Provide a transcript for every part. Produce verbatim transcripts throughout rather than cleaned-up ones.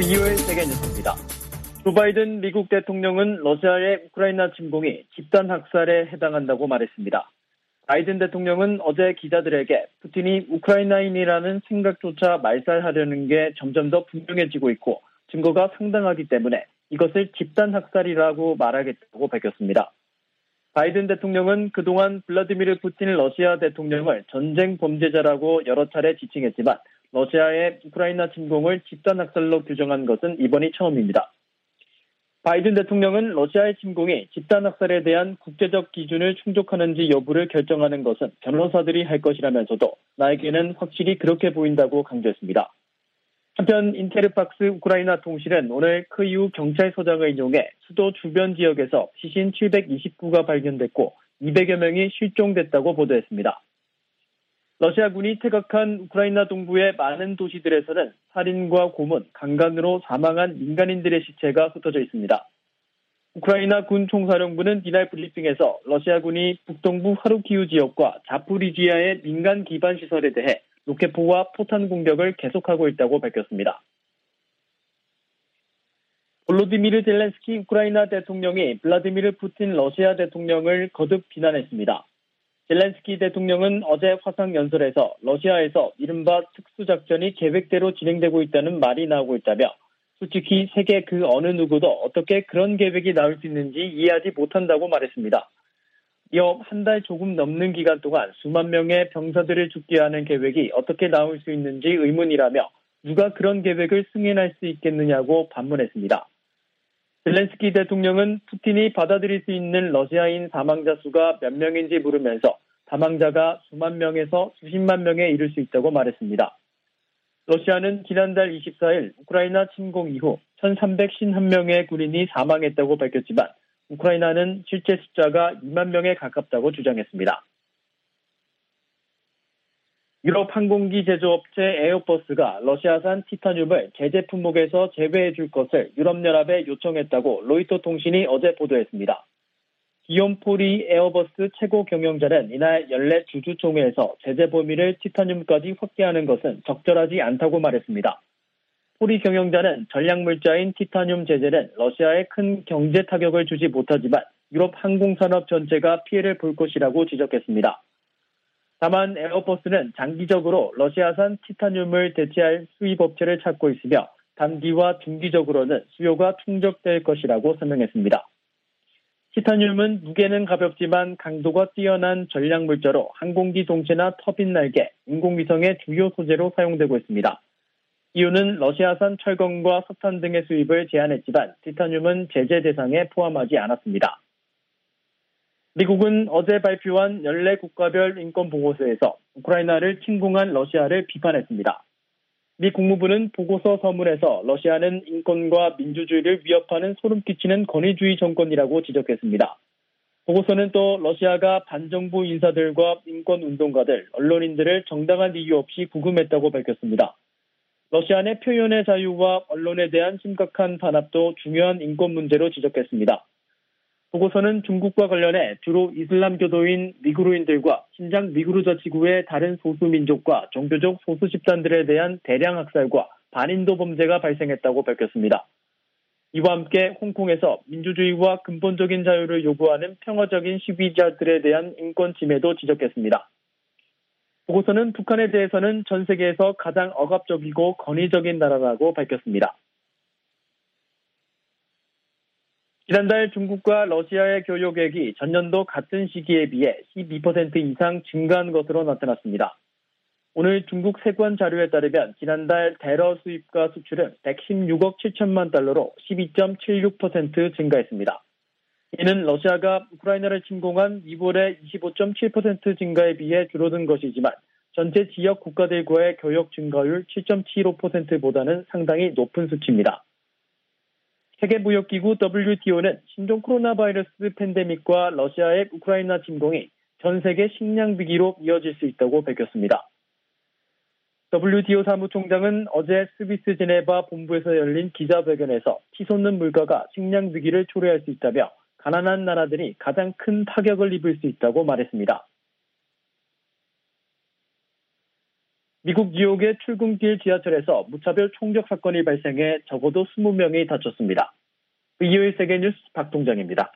일요일 세계 뉴스입니다. 조 바이든 미국 대통령은 러시아의 우크라이나 침공이 집단 학살에 해당한다고 말했습니다. 바이든 대통령은 어제 기자들에게 푸틴이 우크라이나인이라는 생각조차 말살하려는 게 점점 더 분명해지고 있고 증거가 상당하기 때문에 이것을 집단 학살이라고 말하겠다고 밝혔습니다. 바이든 대통령은 그동안 블라디미르 푸틴 러시아 대통령을 전쟁 범죄자라고 여러 차례 지칭했지만 러시아의 우크라이나 침공을 집단 학살로 규정한 것은 이번이 처음입니다. 바이든 대통령은 러시아의 침공이 집단 학살에 대한 국제적 기준을 충족하는지 여부를 결정하는 것은 변호사들이 할 것이라면서도 나에게는 확실히 그렇게 보인다고 강조했습니다. 한편 인테르팍스 우크라이나 통신은 오늘 크이우 경찰서장을 인용해 수도 주변 지역에서 시신 칠백이십 구가 발견됐고 이백여 명이 실종됐다고 보도했습니다. 러시아군이 퇴각한 우크라이나 동부의 많은 도시들에서는 살인과 고문, 강간으로 사망한 민간인들의 시체가 흩어져 있습니다. 우크라이나 군 총사령부는 이날 브리핑에서 러시아군이 북동부 하루키우 지역과 자포리지아의 민간 기반 시설에 대해 로켓포와 포탄 공격을 계속하고 있다고 밝혔습니다. 볼로디미르 젤렌스키 우크라이나 대통령이 블라디미르 푸틴 러시아 대통령을 거듭 비난했습니다. 젤렌스키 대통령은 어제 화상연설에서 러시아에서 이른바 특수작전이 계획대로 진행되고 있다는 말이 나오고 있다며 솔직히 세계 그 어느 누구도 어떻게 그런 계획이 나올 수 있는지 이해하지 못한다고 말했습니다. 이어 한 달 조금 넘는 기간 동안 수만 명의 병사들을 죽게 하는 계획이 어떻게 나올 수 있는지 의문이라며 누가 그런 계획을 승인할 수 있겠느냐고 반문했습니다. 젤렌스키 대통령은 푸틴이 받아들일 수 있는 러시아인 사망자 수가 몇 명인지 물으면서 사망자가 수만 명에서 수십만 명에 이를 수 있다고 말했습니다. 러시아는 지난달 이십사일 우크라이나 침공 이후 천삼백오십일 명의 군인이 사망했다고 밝혔지만 우크라이나는 실제 숫자가 이만 명에 가깝다고 주장했습니다. 유럽 항공기 제조업체 에어버스가 러시아산 티타늄을 제재 품목에서 제외해 줄 것을 유럽연합에 요청했다고 로이터 통신이 어제 보도했습니다. 기욤 포리 에어버스 최고 경영자는 이날 연례 주주총회에서 제재 범위를 티타늄까지 확대하는 것은 적절하지 않다고 말했습니다. 포리 경영자는 전략물자인 티타늄 제재는 러시아에 큰 경제 타격을 주지 못하지만 유럽 항공산업 전체가 피해를 볼 것이라고 지적했습니다. 다만 에어버스는 장기적으로 러시아산 티타늄을 대체할 수입업체를 찾고 있으며 단기와 중기적으로는 수요가 충족될 것이라고 설명했습니다. 티타늄은 무게는 가볍지만 강도가 뛰어난 전략물자로 항공기 동체나 터빈 날개, 인공위성의 주요 소재로 사용되고 있습니다. 이유는 러시아산 철검과 석탄 등의 수입을 제한했지만 티타늄은 제재 대상에 포함하지 않았습니다. 미국은 어제 발표한 연례 국가별 인권 보고서에서 우크라이나를 침공한 러시아를 비판했습니다. 미 국무부는 보고서 서문에서 러시아는 인권과 민주주의를 위협하는 소름 끼치는 권위주의 정권이라고 지적했습니다. 보고서는 또 러시아가 반정부 인사들과 인권운동가들, 언론인들을 정당한 이유 없이 구금했다고 밝혔습니다. 러시아 내 표현의 자유와 언론에 대한 심각한 탄압도 중요한 인권 문제로 지적했습니다. 보고서는 중국과 관련해 주로 이슬람교도인 위구르인들과 신장 위구르자 지구의 다른 소수민족과 종교적 소수 집단들에 대한 대량 학살과 반인도 범죄가 발생했다고 밝혔습니다. 이와 함께 홍콩에서 민주주의와 근본적인 자유를 요구하는 평화적인 시위자들에 대한 인권 침해도 지적했습니다. 보고서는 북한에 대해서는 전 세계에서 가장 억압적이고 권위적인 나라라고 밝혔습니다. 지난달 중국과 러시아의 교역액이 전년도 같은 시기에 비해 십이 퍼센트 이상 증가한 것으로 나타났습니다. 오늘 중국 세관 자료에 따르면 지난달 대러 수입과 수출은 백십육억 칠천만 달러로 십이 점 칠육 퍼센트 증가했습니다. 이는 러시아가 우크라이나를 침공한 이월의 이십오 점 칠 퍼센트 증가에 비해 줄어든 것이지만 전체 지역 국가들과의 교역 증가율 칠 점 칠오 퍼센트보다는 상당히 높은 수치입니다. 세계무역기구 더블유티오는 신종 코로나 바이러스 팬데믹과 러시아의 우크라이나 침공이 전 세계 식량 위기로 이어질 수 있다고 밝혔습니다. 더블유티오 사무총장은 어제 스위스 제네바 본부에서 열린 기자회견에서 치솟는 물가가 식량 위기를 초래할 수 있다며 가난한 나라들이 가장 큰 타격을 입을 수 있다고 말했습니다. 미국 뉴욕의 출근길 지하철에서 무차별 총격 사건이 발생해 적어도 이십 명이 다쳤습니다. 이오일 세계뉴스 박동정입니다.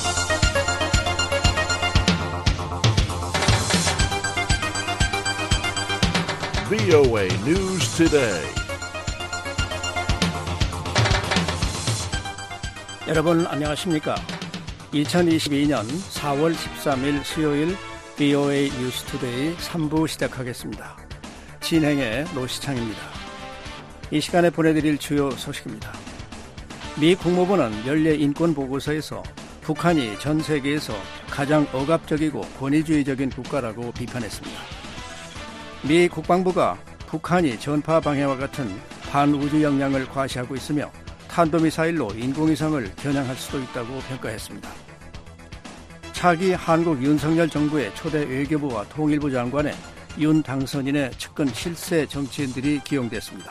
브이오에이 News Today. 여러분 안녕하십니까? 이천이십이년 사월 십삼일 수요일 브이오에이 뉴스 투데이 삼 부 시작하겠습니다. 진행의 노시창입니다. 이 시간에 보내드릴 주요 소식입니다. 미 국무부는 연례 인권 보고서에서 북한이 전 세계에서 가장 억압적이고 권위주의적인 국가라고 비판했습니다. 미 국방부가 북한이 전파 방해와 같은 반우주 역량을 과시하고 있으며 탄도미사일로 인공위성을 겨냥할 수도 있다고 평가했습니다. 차기 한국 윤석열 정부의 초대 외교부와 통일부 장관에 윤 당선인의 측근 실세 정치인들이 기용됐습니다.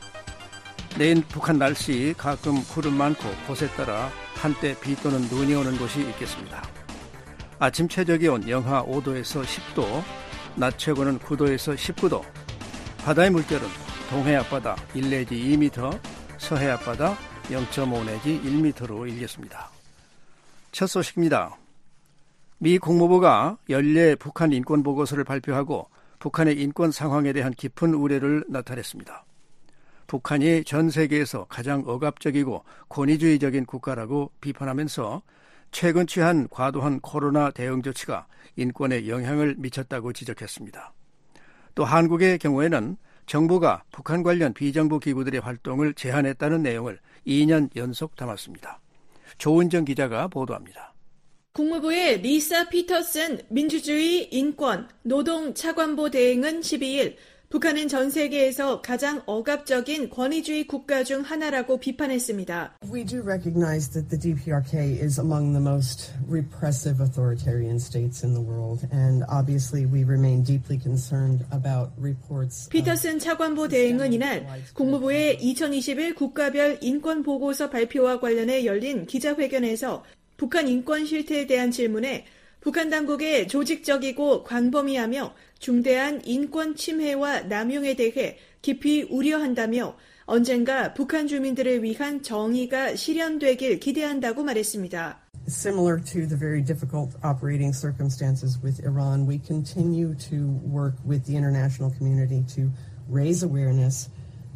내일 북한 날씨 가끔 구름 많고 곳에 따라 한때 비 또는 눈이 오는 곳이 있겠습니다. 아침 최저기온 영하 오도에서 십도, 낮 최고는 구도에서 십구도, 바다의 물결은 동해 앞바다 일 내지 이 미터, 서해 앞바다 영 점 오 내지 일 미터로 일겠습니다. 첫 소식입니다. 미 국무부가 연례 북한 인권 보고서를 발표하고 북한의 인권 상황에 대한 깊은 우려를 나타냈습니다. 북한이 전 세계에서 가장 억압적이고 권위주의적인 국가라고 비판하면서 최근 취한 과도한 코로나 대응 조치가 인권에 영향을 미쳤다고 지적했습니다. 또 한국의 경우에는 정부가 북한 관련 비정부 기구들의 활동을 제한했다는 내용을 이 년 연속 담았습니다. 조은정 기자가 보도합니다. 국무부의 리사 피터슨 민주주의, 인권, 노동 차관보 대행은 십이일 북한은 전 세계에서 가장 억압적인 권위주의 국가 중 하나라고 비판했습니다. We do recognize that the 디피아르케이 is among the most repressive authoritarian states in the world, and obviously we remain deeply concerned about reports. 피터슨 차관보 대행은 이날 국무부의 이천이십일 국가별 인권 보고서 발표와 관련해 열린 기자회견에서 북한 인권 실태에 대한 질문에 북한 당국의 조직적이고 광범위하며 중대한 인권 침해와 남용에 대해 깊이 우려한다며 언젠가 북한 주민들을 위한 정의가 실현되길 기대한다고 말했습니다. Similar to the very difficult operating circumstances with Iran, we continue to work with the international community to raise awareness.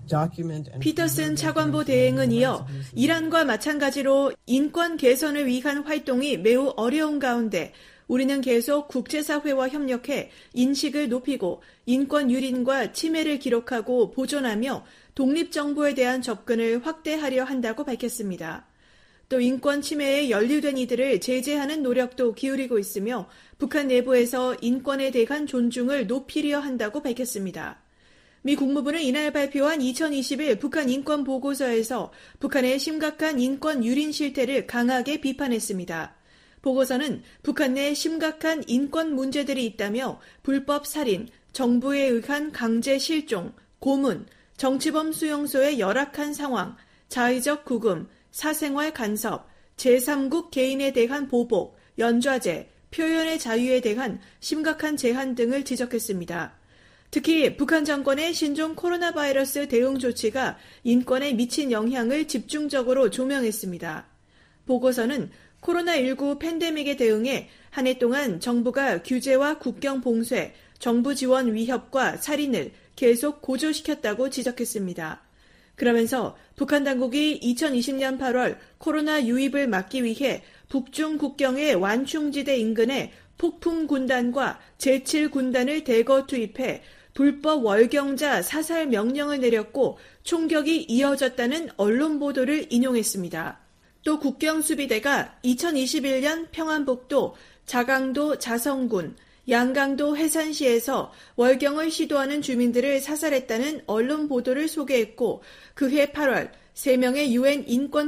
피터슨 차관보 대행은 이어 이란과 마찬가지로 인권 개선을 위한 활동이 매우 어려운 가운데 우리는 계속 국제사회와 협력해 인식을 높이고 인권 유린과 침해를 기록하고 보존하며 독립정보에 대한 접근을 확대하려 한다고 밝혔습니다. 또 인권 침해에 연루된 이들을 제재하는 노력도 기울이고 있으며 북한 내부에서 인권에 대한 존중을 높이려 한다고 밝혔습니다. 미 국무부는 이날 발표한 이천이십일 북한 인권 보고서에서 북한의 심각한 인권 유린 실태를 강하게 비판했습니다. 보고서는 북한 내 심각한 인권 문제들이 있다며 불법 살인, 정부에 의한 강제 실종, 고문, 정치범 수용소의 열악한 상황, 자의적 구금, 사생활 간섭, 제삼국 개인에 대한 보복, 연좌제, 표현의 자유에 대한 심각한 제한 등을 지적했습니다. 특히 북한 정권의 신종 코로나 바이러스 대응 조치가 인권에 미친 영향을 집중적으로 조명했습니다. 보고서는 코로나십구 팬데믹에 대응해 한 해 동안 정부가 규제와 국경 봉쇄, 정부 지원 위협과 살인을 계속 고조시켰다고 지적했습니다. 그러면서 북한 당국이 이천이십년 팔월 코로나 유입을 막기 위해 북중 국경의 완충지대 인근에 폭풍 군단과 제칠 군단을 대거 투입해 불법 월경자 사살 명령을 내렸고 총격이 이어졌다는 언론 보도를 인용했습니다. 또 국경수비대가 이천이십일년 평안북도 자강도 자성군, 양강도 해산시에서 월경을 시도하는 주민들을 사살했다는 언론 보도를 소개했고 그해 팔월 세 명의 유엔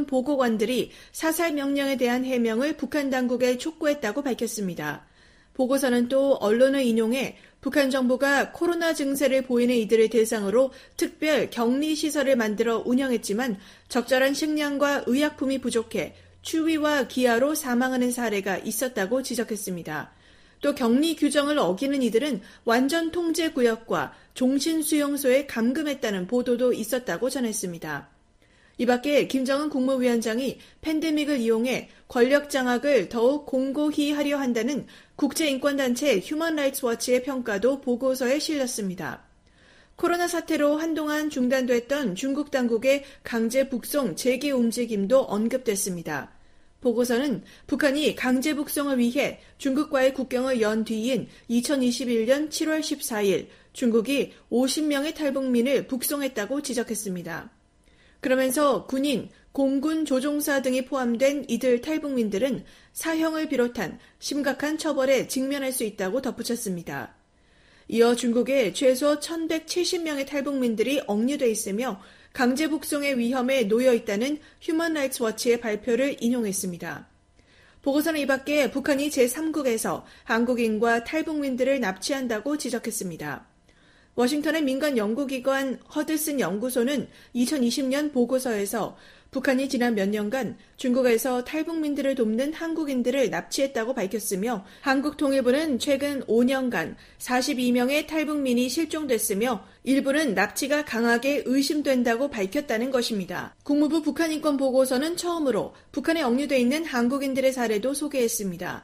인권보고관들이 사살 명령에 대한 해명을 북한 당국에 촉구했다고 밝혔습니다. 보고서는 또 언론을 인용해 북한 정부가 코로나 증세를 보이는 이들을 대상으로 특별 격리시설을 만들어 운영했지만 적절한 식량과 의약품이 부족해 추위와 기아로 사망하는 사례가 있었다고 지적했습니다. 또 격리 규정을 어기는 이들은 완전 통제 구역과 종신 수용소에 감금했다는 보도도 있었다고 전했습니다. 이 밖에 김정은 국무위원장이 팬데믹을 이용해 권력 장악을 더욱 공고히 하려 한다는 국제인권단체 휴먼 라이츠 워치의 평가도 보고서에 실렸습니다. 코로나 사태로 한동안 중단됐던 중국 당국의 강제 북송 재개 움직임도 언급됐습니다. 보고서는 북한이 강제 북송을 위해 중국과의 국경을 연 뒤인 이천이십일년 칠월 십사일 중국이 오십 명의 탈북민을 북송했다고 지적했습니다. 그러면서 군인, 공군 조종사 등이 포함된 이들 탈북민들은 사형을 비롯한 심각한 처벌에 직면할 수 있다고 덧붙였습니다. 이어 중국에 최소 천백칠십 명의 탈북민들이 억류돼 있으며 강제 북송의 위험에 놓여 있다는 휴먼 라이츠 워치의 발표를 인용했습니다. 보고서는 이 밖에 북한이 제삼국에서 한국인과 탈북민들을 납치한다고 지적했습니다. 워싱턴의 민간 연구기관 허드슨 연구소는 이천이십년 보고서에서 북한이 지난 몇 년간 중국에서 탈북민들을 돕는 한국인들을 납치했다고 밝혔으며 한국통일부는 최근 오 년간 사십이 명의 탈북민이 실종됐으며 일부는 납치가 강하게 의심된다고 밝혔다는 것입니다. 국무부 북한인권보고서는 처음으로 북한에 억류돼 있는 한국인들의 사례도 소개했습니다.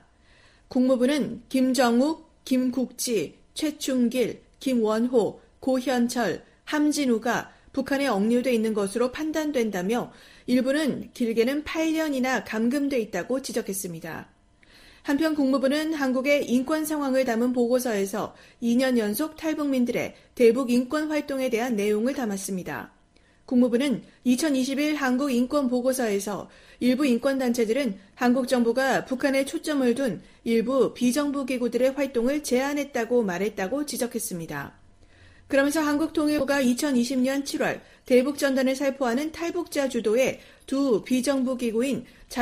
국무부는 김정욱, 김국지, 최충길, 김원호, 고현철, 함진우가 북한에 억류돼 있는 것으로 판단된다며 일부는 길게는 팔 년이나 감금돼 있다고 지적했습니다. 한편 국무부는 한국의 인권 상황을 담은 보고서에서 이 년 연속 탈북민들의 대북 인권 활동에 대한 내용을 담았습니다. 국무부는 이천이십일 한국 인권 보고서에서 일부 인권단체들은 한국 정부가 북한에 초점을 둔 일부 비정부 기구들의 활동을 제한했다고 말했다고 지적했습니다. 그러면서 한국통일부가 이천이십년 칠월 대북전단을 살포하는 탈북자 주도의 두 비정부 기구인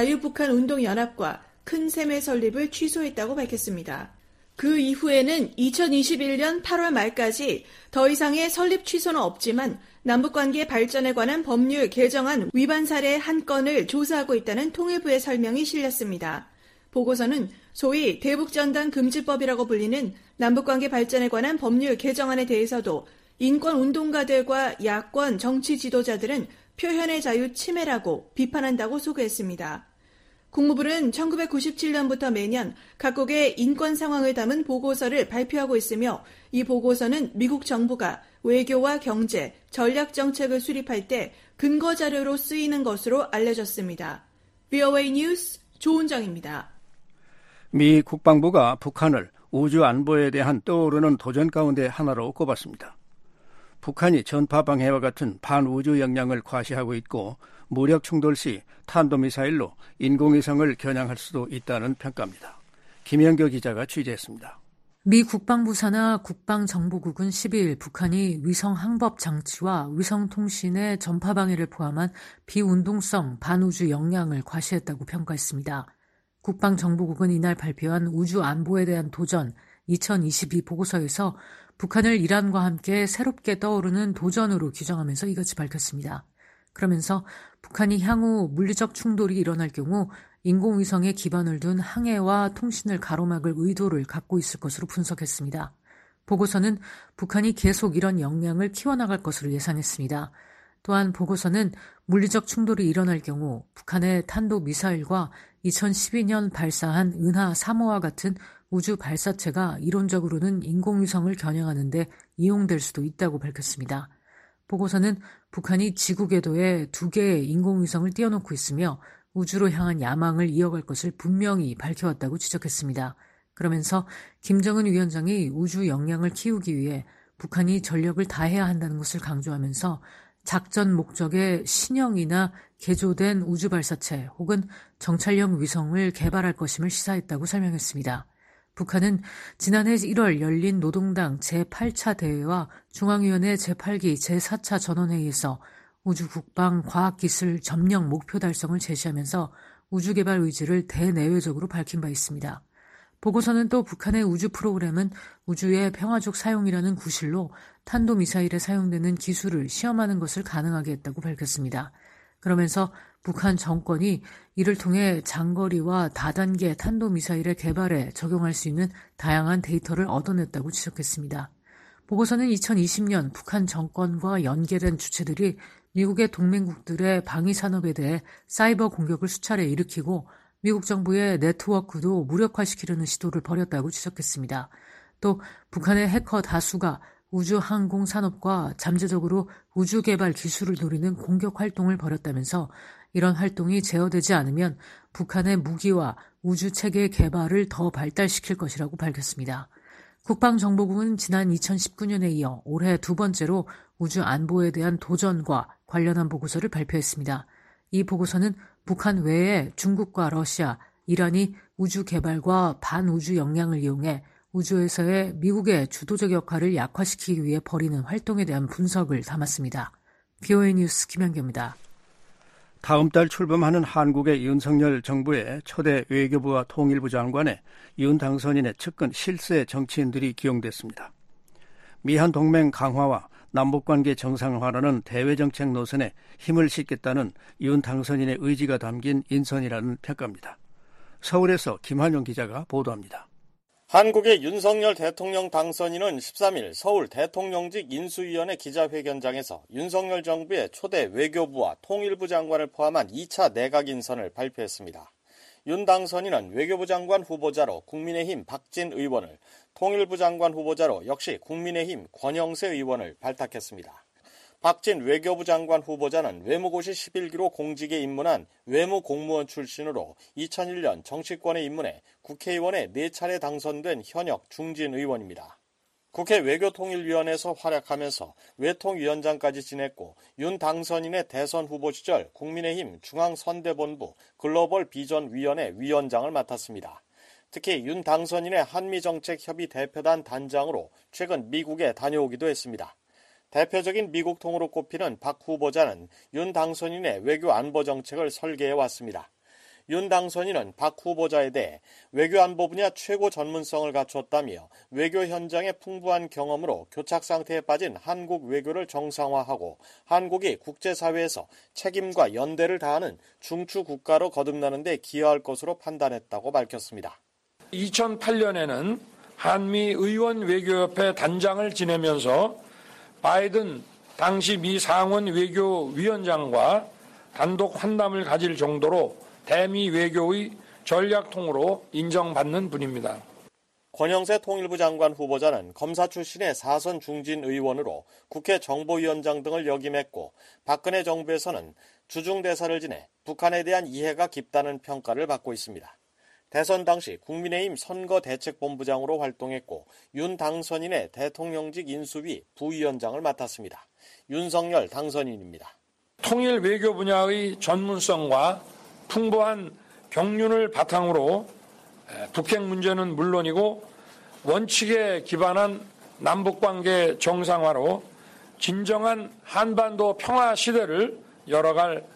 자유북한운동연합과 큰샘의 설립을 취소했다고 밝혔습니다. 그 이후에는 이천이십일년 팔월 말까지 더 이상의 설립 취소는 없지만 남북관계 발전에 관한 법률 개정안 위반 사례 한 건을 조사하고 있다는 통일부의 설명이 실렸습니다. 보고서는 소위 대북전단 금지법이라고 불리는 남북관계 발전에 관한 법률 개정안에 대해서도 인권운동가들과 야권 정치 지도자들은 표현의 자유 침해라고 비판한다고 소개했습니다. 국무부는 천구백구십칠년부터 매년 각국의 인권 상황을 담은 보고서를 발표하고 있으며 이 보고서는 미국 정부가 외교와 경제, 전략 정책을 수립할 때 근거 자료로 쓰이는 것으로 알려졌습니다. 브이오에이 뉴스 조은정입니다. 미 국방부가 북한을 우주 안보에 대한 떠오르는 도전 가운데 하나로 꼽았습니다. 북한이 전파방해와 같은 반우주 역량을 과시하고 있고 무력 충돌 시 탄도미사일로 인공위성을 겨냥할 수도 있다는 평가입니다. 김현교 기자가 취재했습니다. 미 국방부 산하 국방정보국은 십이일 북한이 위성 항법 장치와 위성통신의 전파방해를 포함한 비운동성 반우주 역량을 과시했다고 평가했습니다. 국방정보국은 이날 발표한 우주 안보에 대한 도전 이천이십이 보고서에서 북한을 이란과 함께 새롭게 떠오르는 도전으로 규정하면서 이같이 밝혔습니다. 그러면서 북한이 향후 물리적 충돌이 일어날 경우 인공위성에 기반을 둔 항해와 통신을 가로막을 의도를 갖고 있을 것으로 분석했습니다. 보고서는 북한이 계속 이런 역량을 키워나갈 것으로 예상했습니다. 또한 보고서는 물리적 충돌이 일어날 경우 북한의 탄도미사일과 이천십이년 발사한 은하 삼 호와 같은 우주 발사체가 이론적으로는 인공위성을 겨냥하는 데 이용될 수도 있다고 밝혔습니다. 보고서는 북한이 지구 궤도에 두 개의 인공위성을 띄워놓고 있으며 우주로 향한 야망을 이어갈 것을 분명히 밝혀왔다고 지적했습니다. 그러면서 김정은 위원장이 우주 역량을 키우기 위해 북한이 전력을 다해야 한다는 것을 강조하면서 작전 목적의 신형이나 개조된 우주 발사체 혹은 정찰형 위성을 개발할 것임을 시사했다고 설명했습니다. 북한은 지난해 일월 열린 노동당 제팔차 대회와 중앙위원회 제팔기 제사차 전원회의에서 우주국방 과학기술 점령 목표 달성을 제시하면서 우주개발 의지를 대내외적으로 밝힌 바 있습니다. 보고서는 또 북한의 우주 프로그램은 우주의 평화적 사용이라는 구실로 탄도미사일에 사용되는 기술을 시험하는 것을 가능하게 했다고 밝혔습니다. 그러면서 북한 정권이 이를 통해 장거리와 다단계 탄도미사일의 개발에 적용할 수 있는 다양한 데이터를 얻어냈다고 지적했습니다. 보고서는 이천이십 년 북한 정권과 연계된 주체들이 미국의 동맹국들의 방위산업에 대해 사이버 공격을 수차례 일으키고 미국 정부의 네트워크도 무력화시키려는 시도를 벌였다고 지적했습니다. 또 북한의 해커 다수가 우주항공 산업과 잠재적으로 우주개발 기술을 노리는 공격 활동을 벌였다면서 이런 활동이 제어되지 않으면 북한의 무기와 우주체계 개발을 더 발달시킬 것이라고 밝혔습니다. 국방정보국은 지난 이천십구 년에 이어 올해 두 번째로 우주 안보에 대한 도전과 관련한 보고서를 발표했습니다. 이 보고서는 북한 외에 중국과 러시아, 이란이 우주 개발과 반우주 역량을 이용해 우주에서의 미국의 주도적 역할을 약화시키기 위해 벌이는 활동에 대한 분석을 담았습니다. 비오에이 뉴스 김현규입니다. 다음 달 출범하는 한국의 윤석열 정부의 초대 외교부와 통일부 장관에 윤 당선인의 측근 실세 정치인들이 기용됐습니다. 미한 동맹 강화와 남북관계 정상화라는 대외정책 노선에 힘을 싣겠다는 윤 당선인의 의지가 담긴 인선이라는 평가입니다. 서울에서 김한용 기자가 보도합니다. 한국의 윤석열 대통령 당선인은 십삼 일 서울 대통령직 인수위원회 기자회견장에서 윤석열 정부의 초대 외교부와 통일부 장관을 포함한 이 차 내각 인선을 발표했습니다. 윤 당선인은 외교부 장관 후보자로 국민의힘 박진 의원을, 통일부 장관 후보자로 역시 국민의힘 권영세 의원을 발탁했습니다. 박진 외교부 장관 후보자는 외무고시 십일 기로 공직에 입문한 외무공무원 출신으로 이천일 년 정치권에 입문해 국회의원에 네 차례 당선된 현역 중진 의원입니다. 국회 외교통일위원회에서 활약하면서 외통위원장까지 지냈고 윤 당선인의 대선 후보 시절 국민의힘 중앙선대본부 글로벌비전위원회 위원장을 맡았습니다. 특히 윤 당선인의 한미정책협의 대표단 단장으로 최근 미국에 다녀오기도 했습니다. 대표적인 미국 통으로 꼽히는 박 후보자는 윤 당선인의 외교 안보 정책을 설계해왔습니다. 윤 당선인은 박 후보자에 대해 외교 안보 분야 최고 전문성을 갖췄다며 외교 현장의 풍부한 경험으로 교착 상태에 빠진 한국 외교를 정상화하고 한국이 국제사회에서 책임과 연대를 다하는 중추 국가로 거듭나는 데 기여할 것으로 판단했다고 밝혔습니다. 이천팔 년에는 한미의원 외교협회 단장을 지내면서 바이든 당시 미 상원 외교위원장과 단독 환담을 가질 정도로 대미 외교의 전략통으로 인정받는 분입니다. 권영세 통일부 장관 후보자는 검사 출신의 사선 중진 의원으로 국회 정보위원장 등을 역임했고 박근혜 정부에서는 주중대사를 지내 북한에 대한 이해가 깊다는 평가를 받고 있습니다. 대선 당시 국민의힘 선거대책본부장으로 활동했고 윤 당선인의 대통령직 인수위 부위원장을 맡았습니다. 윤석열 당선인입니다. 통일 외교 분야의 전문성과 풍부한 경륜을 바탕으로 북핵 문제는 물론이고 원칙에 기반한 남북관계 정상화로 진정한 한반도 평화 시대를 열어갈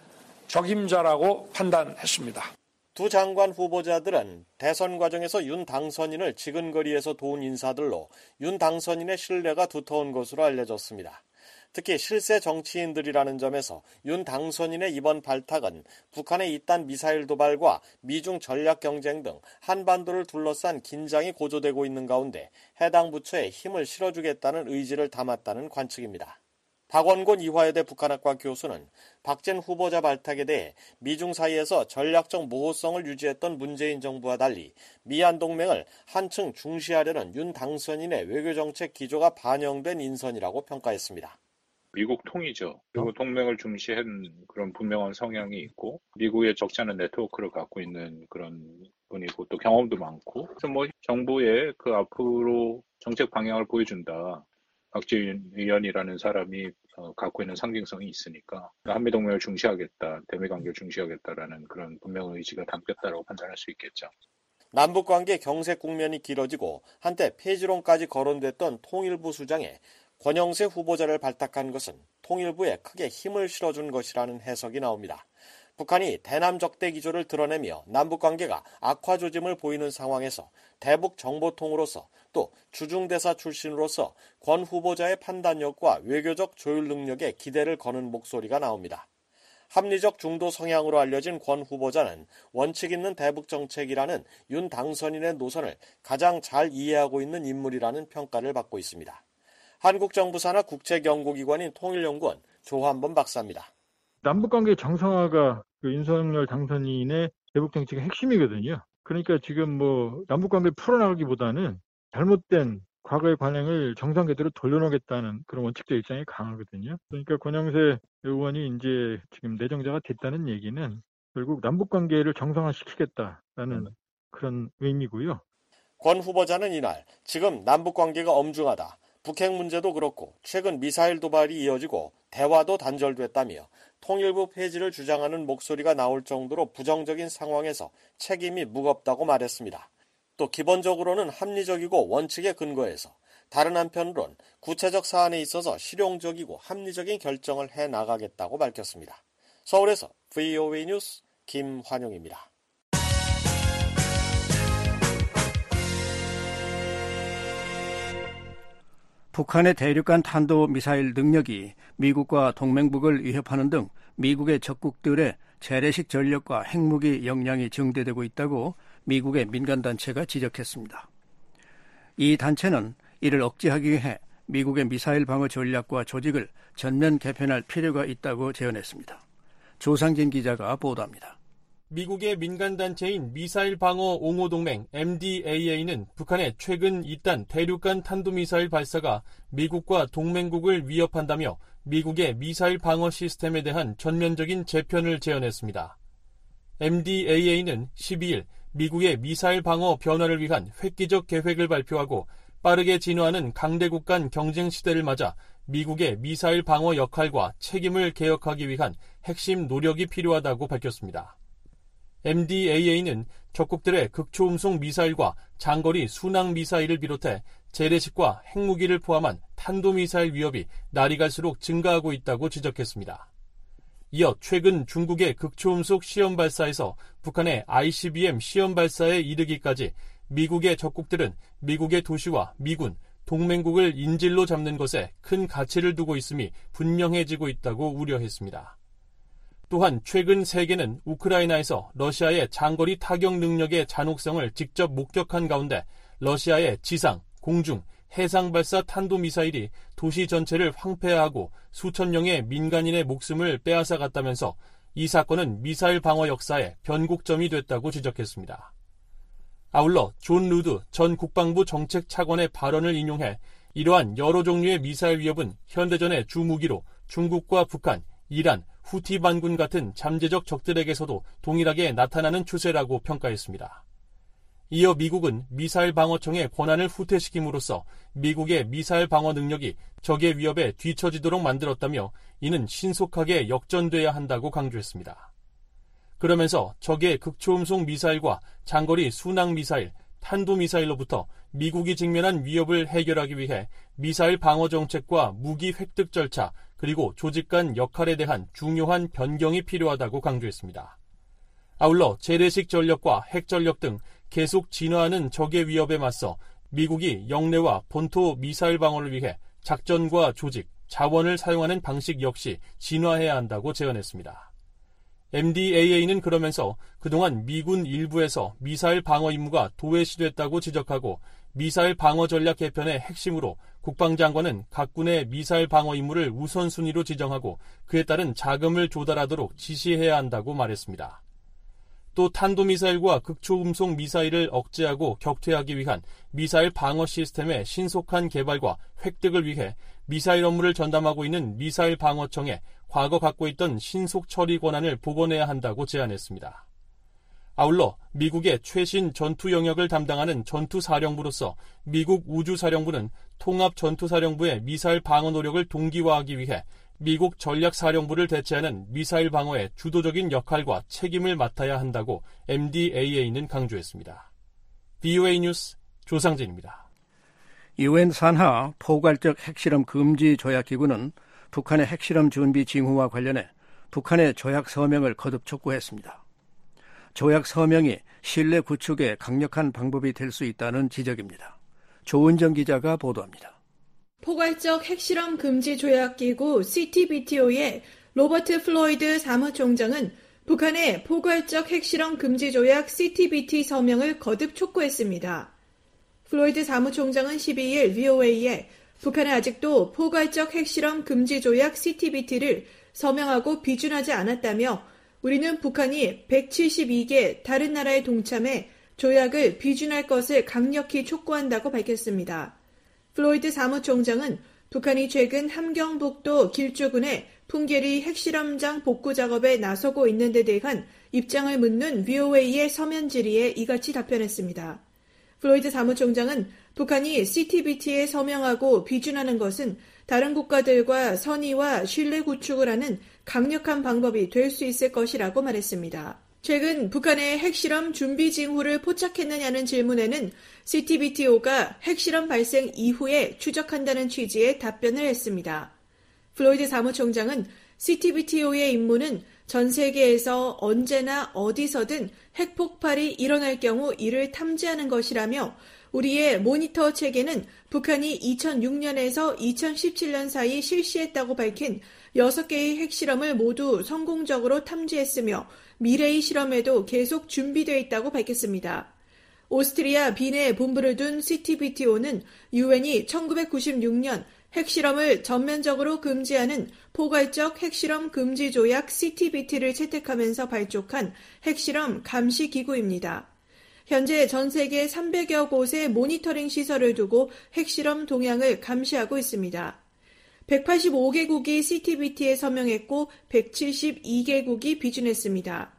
적임자라고 판단했습니다. 두 장관 후보자들은 대선 과정에서 윤 당선인을 지근거리에서 도운 인사들로 윤 당선인의 신뢰가 두터운 것으로 알려졌습니다. 특히 실세 정치인들이라는 점에서 윤 당선인의 이번 발탁은 북한의 잇단 미사일 도발과 미중 전략 경쟁 등 한반도를 둘러싼 긴장이 고조되고 있는 가운데 해당 부처에 힘을 실어주겠다는 의지를 담았다는 관측입니다. 박원곤 이화여대 북한학과 교수는 박진 후보자 발탁에 대해 미중 사이에서 전략적 모호성을 유지했던 문재인 정부와 달리 미한 동맹을 한층 중시하려는 윤 당선인의 외교정책 기조가 반영된 인선이라고 평가했습니다. 미국 통이죠. 미국 동맹을 중시한 그런 분명한 성향이 있고 미국의 적지 않은 네트워크를 갖고 있는 그런 분이고 또 경험도 많고 그래서 뭐 정부의 그 앞으로 정책 방향을 보여준다. 박진 의원이라는 사람이 어, 갖고 있는 상징성이 있으니까 한미동맹을 중시하겠다, 대미관계를 중시하겠다라는 그런 분명한 의지가 담겼다고 판단할 수 있겠죠. 남북관계 경색 국면이 길어지고 한때 폐지론까지 거론됐던 통일부 수장에 권영세 후보자를 발탁한 것은 통일부에 크게 힘을 실어준 것이라는 해석이 나옵니다. 북한이 대남 적대 기조를 드러내며 남북관계가 악화 조짐을 보이는 상황에서 대북 정보통으로서 또 주중대사 출신으로서 권 후보자의 판단력과 외교적 조율 능력에 기대를 거는 목소리가 나옵니다. 합리적 중도 성향으로 알려진 권 후보자는 원칙 있는 대북 정책이라는 윤 당선인의 노선을 가장 잘 이해하고 있는 인물이라는 평가를 받고 있습니다. 한국 정부 산하 국제연구기관인 통일연구원 조한범 박사입니다. 남북관계 정상화가 그 윤석열 당선인의 대북 정책의 핵심이거든요. 그러니까 지금 뭐 남북관계를 풀어나가기보다는 잘못된 과거의 관행을 정상궤도로 돌려놓겠다는 그런 원칙적 입장이 강하거든요. 그러니까 권영세 의원이 이제 지금 내정자가 됐다는 얘기는 결국 남북관계를 정상화시키겠다라는 네. 그런 의미고요. 권 후보자는 이날 지금 남북관계가 엄중하다. 북핵 문제도 그렇고 최근 미사일 도발이 이어지고 대화도 단절됐다며 통일부 폐지를 주장하는 목소리가 나올 정도로 부정적인 상황에서 책임이 무겁다고 말했습니다. 또 기본적으로는 합리적이고 원칙에 근거해서 다른 한편으론 구체적 사안에 있어서 실용적이고 합리적인 결정을 해나가겠다고 밝혔습니다. 서울에서 브이오에이 뉴스 김환용입니다. 북한의 대륙간 탄도미사일 능력이 미국과 동맹국을 위협하는 등 미국의 적국들의 재래식 전력과 핵무기 역량이 증대되고 있다고 미국의 민간단체가 지적했습니다. 이 단체는 이를 억제하기 위해 미국의 미사일 방어 전략과 조직을 전면 개편할 필요가 있다고 제언했습니다. 조상진 기자가 보도합니다. 미국의 민간단체인 미사일 방어 옹호동맹 엠디에이에이는 북한의 최근 잇단 대륙간 탄도미사일 발사가 미국과 동맹국을 위협한다며 미국의 미사일 방어 시스템에 대한 전면적인 재편을 제언했습니다. 엠디에이에이는 십이일 미국의 미사일 방어 변화를 위한 획기적 계획을 발표하고 빠르게 진화하는 강대국 간 경쟁 시대를 맞아 미국의 미사일 방어 역할과 책임을 개혁하기 위한 핵심 노력이 필요하다고 밝혔습니다. 엠디에이에이는 적국들의 극초음속 미사일과 장거리 순항 미사일을 비롯해 재래식과 핵무기를 포함한 탄도미사일 위협이 날이 갈수록 증가하고 있다고 지적했습니다. 이어 최근 중국의 극초음속 시험 발사에서 북한의 아이씨비엠 시험 발사에 이르기까지 미국의 적국들은 미국의 도시와 미군, 동맹국을 인질로 잡는 것에 큰 가치를 두고 있음이 분명해지고 있다고 우려했습니다. 또한 최근 세계는 우크라이나에서 러시아의 장거리 타격 능력의 잔혹성을 직접 목격한 가운데 러시아의 지상, 공중, 해상 발사 탄도미사일이 도시 전체를 황폐화하고 수천 명의 민간인의 목숨을 빼앗아갔다면서 이 사건은 미사일 방어 역사의 변곡점이 됐다고 지적했습니다. 아울러 존 루드 전 국방부 정책차관의 발언을 인용해 이러한 여러 종류의 미사일 위협은 현대전의 주무기로 중국과 북한, 이란, 후티 반군 같은 잠재적 적들에게서도 동일하게 나타나는 추세라고 평가했습니다. 이어 미국은 미사일 방어청의 권한을 후퇴시킴으로써 미국의 미사일 방어 능력이 적의 위협에 뒤처지도록 만들었다며 이는 신속하게 역전돼야 한다고 강조했습니다. 그러면서 적의 극초음속 미사일과 장거리 순항 미사일, 탄도미사일로부터 미국이 직면한 위협을 해결하기 위해 미사일 방어 정책과 무기 획득 절차 그리고 조직 간 역할에 대한 중요한 변경이 필요하다고 강조했습니다. 아울러 재래식 전력과 핵 전력 등 계속 진화하는 적의 위협에 맞서 미국이 영내와 본토 미사일 방어를 위해 작전과 조직, 자원을 사용하는 방식 역시 진화해야 한다고 제언했습니다. 엠디에이에이는 그러면서 그동안 미군 일부에서 미사일 방어 임무가 도외시됐다고 지적하고 미사일 방어 전략 개편의 핵심으로 국방장관은 각 군의 미사일 방어 임무를 우선순위로 지정하고 그에 따른 자금을 조달하도록 지시해야 한다고 말했습니다. 또 탄도미사일과 극초음속 미사일을 억제하고 격퇴하기 위한 미사일 방어 시스템의 신속한 개발과 획득을 위해 미사일 업무를 전담하고 있는 미사일 방어청에 과거 갖고 있던 신속 처리 권한을 복원해야 한다고 제안했습니다. 아울러 미국의 최신 전투 영역을 담당하는 전투사령부로서 미국 우주사령부는 통합전투사령부의 미사일 방어 노력을 동기화하기 위해 미국 전략사령부를 대체하는 미사일 방어의 주도적인 역할과 책임을 맡아야 한다고 엠디에이에이는 강조했습니다. 브이오에이 뉴스 조상진입니다. 유엔 산하 포괄적 핵실험 금지 조약기구는 북한의 핵실험 준비 징후와 관련해 북한의 조약 서명을 거듭 촉구했습니다. 조약 서명이 신뢰 구축에 강력한 방법이 될 수 있다는 지적입니다. 조은정 기자가 보도합니다. 포괄적 핵실험 금지 조약기구 씨티비티오의 로버트 플로이드 사무총장은 북한의 포괄적 핵실험 금지 조약 씨티비티 서명을 거듭 촉구했습니다. 플로이드 사무총장은 십이일 브이오에이에 북한은 아직도 포괄적 핵실험 금지 조약 씨티비티를 서명하고 비준하지 않았다며 우리는 북한이 백칠십이 개 다른 나라에 동참해 조약을 비준할 것을 강력히 촉구한다고 밝혔습니다. 플로이드 사무총장은 북한이 최근 함경북도 길주군의 풍계리 핵실험장 복구 작업에 나서고 있는 데 대한 입장을 묻는 브이오에이의 서면 질의에 이같이 답변했습니다. 플로이드 사무총장은 북한이 씨티비티에 서명하고 비준하는 것은 다른 국가들과 선의와 신뢰 구축을 하는 강력한 방법이 될 수 있을 것이라고 말했습니다. 최근 북한의 핵실험 준비 징후를 포착했느냐는 질문에는 씨티비티오가 핵실험 발생 이후에 추적한다는 취지의 답변을 했습니다. 플로이드 사무총장은 씨티비티오의 임무는 전 세계에서 언제나 어디서든 핵폭발이 일어날 경우 이를 탐지하는 것이라며 우리의 모니터 체계는 북한이 이천육 년에서 이천십칠 년 사이 실시했다고 밝힌 여섯 개의 핵실험을 모두 성공적으로 탐지했으며 미래의 실험에도 계속 준비되어 있다고 밝혔습니다. 오스트리아 빈에 본부를 둔 씨티비티오는 유엔이 천구백구십육 년 핵실험을 전면적으로 금지하는 포괄적 핵실험 금지 조약 씨티비티를 채택하면서 발족한 핵실험 감시 기구입니다. 현재 전 세계 삼백여 곳의 모니터링 시설을 두고 핵실험 동향을 감시하고 있습니다. 백팔십오 개국이 씨티비티에 서명했고 백칠십이 개국이 비준했습니다.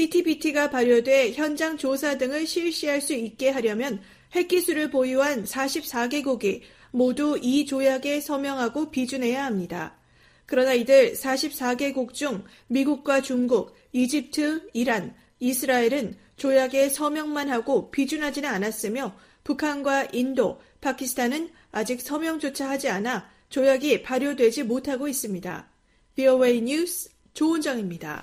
씨티비티가 발효돼 현장 조사 등을 실시할 수 있게 하려면 핵기술을 보유한 사십사 개국이 모두 이 조약에 서명하고 비준해야 합니다. 그러나 이들 사십사 개국 중 미국과 중국, 이집트, 이란, 이스라엘은 조약에 서명만 하고 비준하지는 않았으며 북한과 인도, 파키스탄은 아직 서명조차 하지 않아 조약이 발효되지 못하고 있습니다. 브이오에이 뉴스 조은정입니다.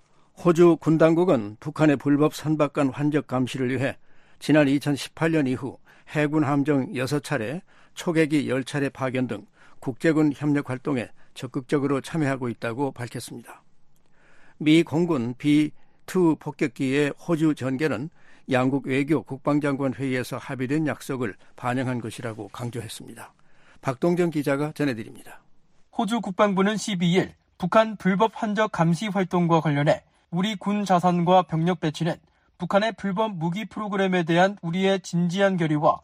호주 군 당국은 북한의 불법 선박간 환적 감시를 위해 지난 이천십팔 년 이후 해군 함정 여섯 차례, 초계기 열 차례 파견 등 국제군 협력 활동에 적극적으로 참여하고 있다고 밝혔습니다. 미 공군 비 투 폭격기의 호주 전개는 양국 외교 국방장관 회의에서 합의된 약속을 반영한 것이라고 강조했습니다. 박동정 기자가 전해드립니다. 호주 국방부는 십이일 북한 불법 환적 감시 활동과 관련해 우리 군 자산과 병력 배치는 북한의 불법 무기 프로그램에 대한 우리의 진지한 결의와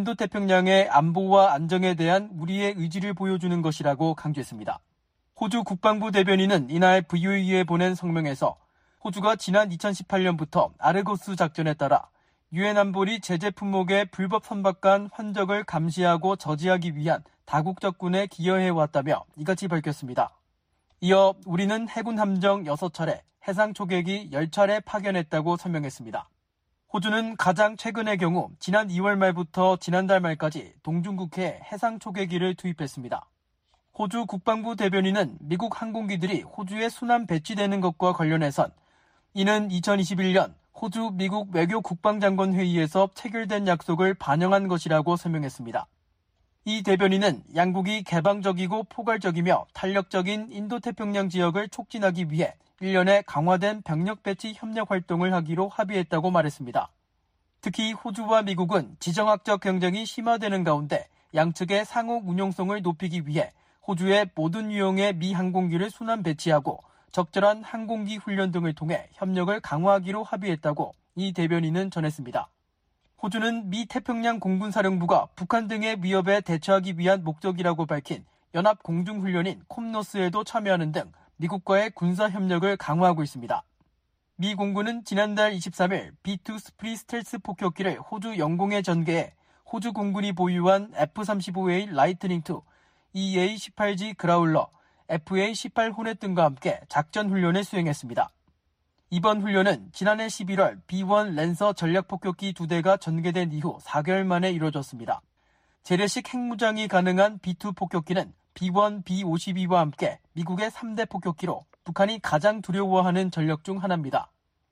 인도태평양의 안보와 안정에 대한 우리의 의지를 보여주는 것이라고 강조했습니다. 호주 국방부 대변인은 이날 브이오에이에 보낸 성명에서 호주가 지난 이천십팔 년부터 아르고스 작전에 따라 유엔 안보리 제재 품목의 불법 선박간 환적을 감시하고 저지하기 위한 다국적군에 기여해왔다며 이같이 밝혔습니다. 이어 우리는 해군 함정 여섯 차례, 해상 초계기 열 차례 파견했다고 설명했습니다. 호주는 가장 최근의 경우 지난 이월 말부터 지난달 말까지 동중국해에 해상 초계기를 투입했습니다. 호주 국방부 대변인은 미국 항공기들이 호주에 순환 배치되는 것과 관련해선 이는 이천이십일 년 호주 미국 외교 국방장관 회의에서 체결된 약속을 반영한 것이라고 설명했습니다. 이 대변인은 양국이 개방적이고 포괄적이며 탄력적인 인도태평양 지역을 촉진하기 위해 일 년에 강화된 병력 배치 협력 활동을 하기로 합의했다고 말했습니다. 특히 호주와 미국은 지정학적 경쟁이 심화되는 가운데 양측의 상호 운용성을 높이기 위해 호주의 모든 유형의 미 항공기를 순환 배치하고 적절한 항공기 훈련 등을 통해 협력을 강화하기로 합의했다고 이 대변인은 전했습니다. 호주는 미 태평양 공군사령부가 북한 등의 위협에 대처하기 위한 목적이라고 밝힌 연합 공중훈련인 콤노스에도 참여하는 등 미국과의 군사협력을 강화하고 있습니다. 미 공군은 지난달 이십삼일 비 투 스프리 스텔스 폭격기를 호주 영공에 전개해 호주 공군이 보유한 에프 삼십오 에이 라이트닝 투, 이 에이 십팔 지 그라울러, 에프 에이 십팔 호넷 등과 함께 작전 훈련을 수행했습니다. 이번 훈련은 지난해 십일월 비 원 랜서 전략폭격기 두 대가 전개된 이후 사 개월 만에 이루어졌습니다. 재래식 핵무장이 가능한 비 투 폭격기는 비 원, 비 오십이와 함께 미국의 삼 대 폭격기로 북한이 가장 두려워하는 전력 중 하나입니다.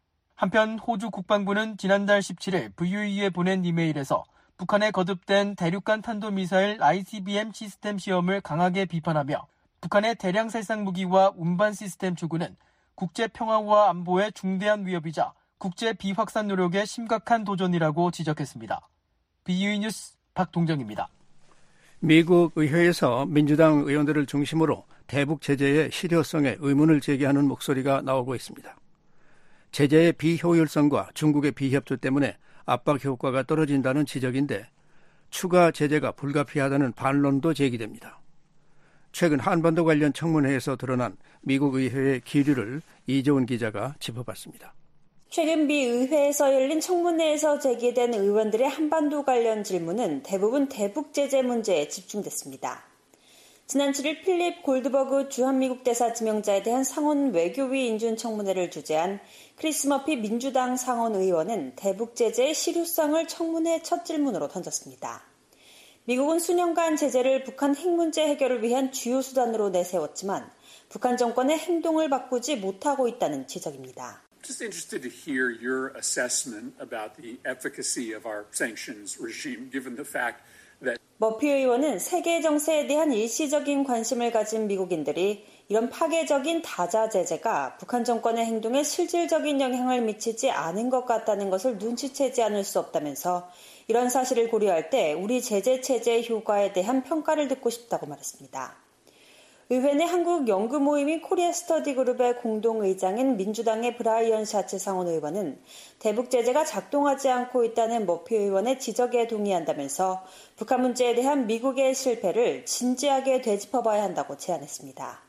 한편 호주 국방부는 지난달 십칠일 브이오에이에 보낸 이메일에서 북한의 거듭된 대륙간 탄도미사일 아이씨비엠 시스템 시험을 강하게 비판하며 북한의 대량 살상 무기와 운반 시스템 추구는 국제 평화와 안보에 중대한 위협이자 국제 비확산 노력의 심각한 도전이라고 지적했습니다. 비유이 뉴스 박동정입니다. 미국 의회에서 민주당 의원들을 중심으로 대북 제재의 실효성에 의문을 제기하는 목소리가 나오고 있습니다. 제재의 비효율성과 중국의 비협조 때문에 압박 효과가 떨어진다는 지적인데 추가 제재가 불가피하다는 반론도 제기됩니다. 최근 한반도 관련 청문회에서 드러난 미국 의회의 기류를 이재훈 기자가 짚어봤습니다. 최근 미 의회에서 열린 청문회에서 제기된 의원들의 한반도 관련 질문은 대부분 대북 제재 문제에 집중됐습니다. 지난 칠일 필립 골드버그 주한미국 대사 지명자에 대한 상원 외교위 인준 청문회를 주재한 크리스 머피 민주당 상원 의원은 대북 제재의 실효성을 청문회 첫 질문으로 던졌습니다. 미국은 수년간 제재를 북한 핵 문제 해결을 위한 주요 수단으로 내세웠지만 북한 정권의 행동을 바꾸지 못하고 있다는 지적입니다. Just interested to hear your assessment about the efficacy of our sanctions regime, given the fact that 머피 의원은 세계 정세에 대한 일시적인 관심을 가진 미국인들이 이런 파괴적인 다자 제재가 북한 정권의 행동에 실질적인 영향을 미치지 않은 것 같다는 것을 눈치채지 않을 수 없다면서 이런 사실을 고려할 때 우리 제재 체제의 효과에 대한 평가를 듣고 싶다고 말했습니다. 의회 내 한국 연구 모임인 코리아 스터디 그룹의 공동의장인 민주당의 브라이언 샤츠 상원 의원은 대북 제재가 작동하지 않고 있다는 머피 의원의 지적에 동의한다면서 북한 문제에 대한 미국의 실패를 진지하게 되짚어봐야 한다고 제안했습니다.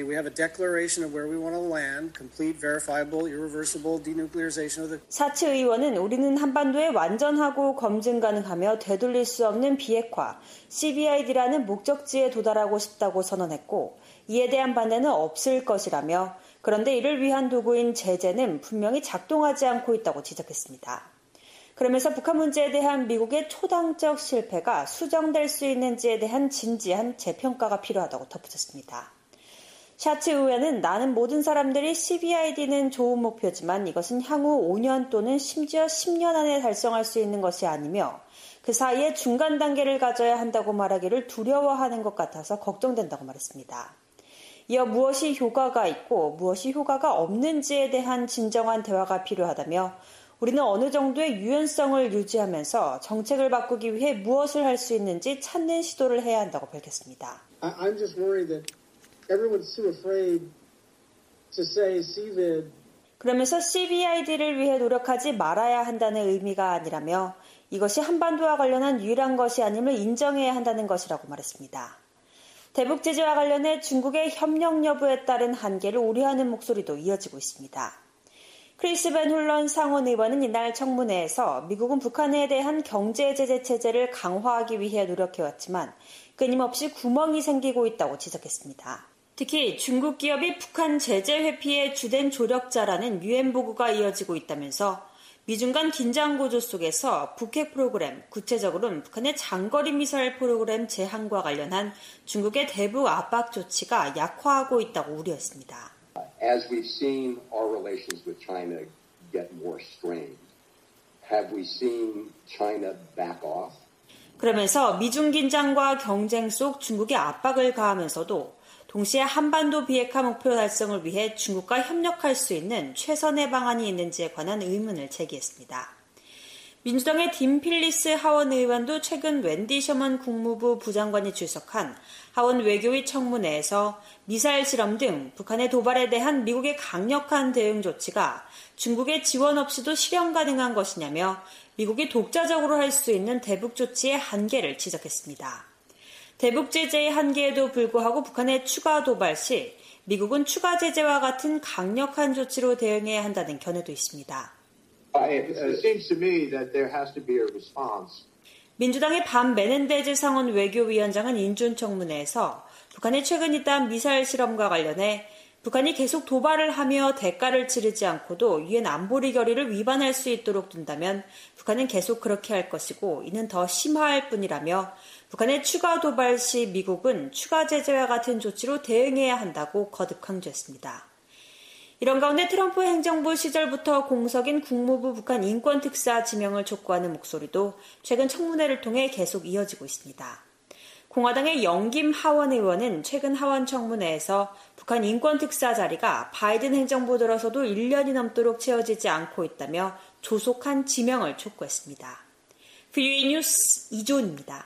샤츠 의원은 우리는 한반도에 완전하고 검증 가능하며 되돌릴 수 없는 비핵화, 씨비아이디라는 목적지에 도달하고 싶다고 선언했고 이에 대한 반대는 없을 것이라며 그런데 이를 위한 도구인 제재는 분명히 작동하지 않고 있다고 지적했습니다. 그러면서 북한 문제에 대한 미국의 초당적 실패가 수정될 수 있는지에 대한 진지한 재평가가 필요하다고 덧붙였습니다. 샤츠 의원은 나는 모든 사람들이 씨비아이디는 좋은 목표지만 이것은 향후 오 년 또는 심지어 십 년 안에 달성할 수 있는 것이 아니며 그 사이에 중간 단계를 가져야 한다고 말하기를 두려워하는 것 같아서 걱정된다고 말했습니다. 이어 무엇이 효과가 있고 무엇이 효과가 없는지에 대한 진정한 대화가 필요하다며 우리는 어느 정도의 유연성을 유지하면서 정책을 바꾸기 위해 무엇을 할 수 있는지 찾는 시도를 해야 한다고 밝혔습니다. I'm just worried that everyone's too afraid to say 씨비아이디. 그러면서 씨비아이디를 위해 노력하지 말아야 한다는 의미가 아니라며 이것이 한반도와 관련한 유일한 것이 아님을 인정해야 한다는 것이라고 말했습니다. 대북 제재와 관련해 중국의 협력 여부에 따른 한계를 우려하는 목소리도 이어지고 있습니다. 크리스 벤 홀런 상원 의원은 이날 청문회에서 미국은 북한에 대한 경제 제재 체제를 강화하기 위해 노력해왔지만 끊임없이 구멍이 생기고 있다고 지적했습니다. 특히 중국 기업이 북한 제재 회피의 주된 조력자라는 유엔 보고가 이어지고 있다면서 미중 간 긴장 고조 속에서 북핵 프로그램, 구체적으로는 북한의 장거리 미사일 프로그램 제한과 관련한 중국의 대북 압박 조치가 약화하고 있다고 우려했습니다. As we've seen our relations with China get more strained, have we seen China back off? 그러면서 미중 긴장과 경쟁 속 중국의 압박을 가하면서도 동시에 한반도 비핵화 목표 달성을 위해 중국과 협력할 수 있는 최선의 방안이 있는지에 관한 의문을 제기했습니다. 민주당의 딘 필리스 하원 의원도 최근 웬디 셔먼 국무부 부장관이 출석한 하원 외교위 청문회에서 미사일 실험 등 북한의 도발에 대한 미국의 강력한 대응 조치가 중국의 지원 없이도 실현 가능한 것이냐며 미국이 독자적으로 할 수 있는 대북 조치의 한계를 지적했습니다. 대북 제재의 한계에도 불구하고 북한의 추가 도발 시 미국은 추가 제재와 같은 강력한 조치로 대응해야 한다는 견해도 있습니다. 민주당의 반 메넨데즈 상원 외교위원장은 인준 청문회에서 북한의 최근 있다한 미사일 실험과 관련해 북한이 계속 도발을 하며 대가를 치르지 않고도 유엔 안보리 결의를 위반할 수 있도록 둔다면 북한은 계속 그렇게 할 것이고 이는 더 심화할 뿐이라며 북한의 추가 도발 시 미국은 추가 제재와 같은 조치로 대응해야 한다고 거듭 강조했습니다. 이런 가운데 트럼프 행정부 시절부터 공석인 국무부 북한 인권특사 지명을 촉구하는 목소리도 최근 청문회를 통해 계속 이어지고 있습니다. 공화당의 영김 하원 의원은 최근 하원 청문회에서 북한 인권특사 자리가 바이든 행정부 들어서도 일 년이 넘도록 채워지지 않고 있다며 조속한 지명을 촉구했습니다. 브이오에이 뉴스 이조은입니다.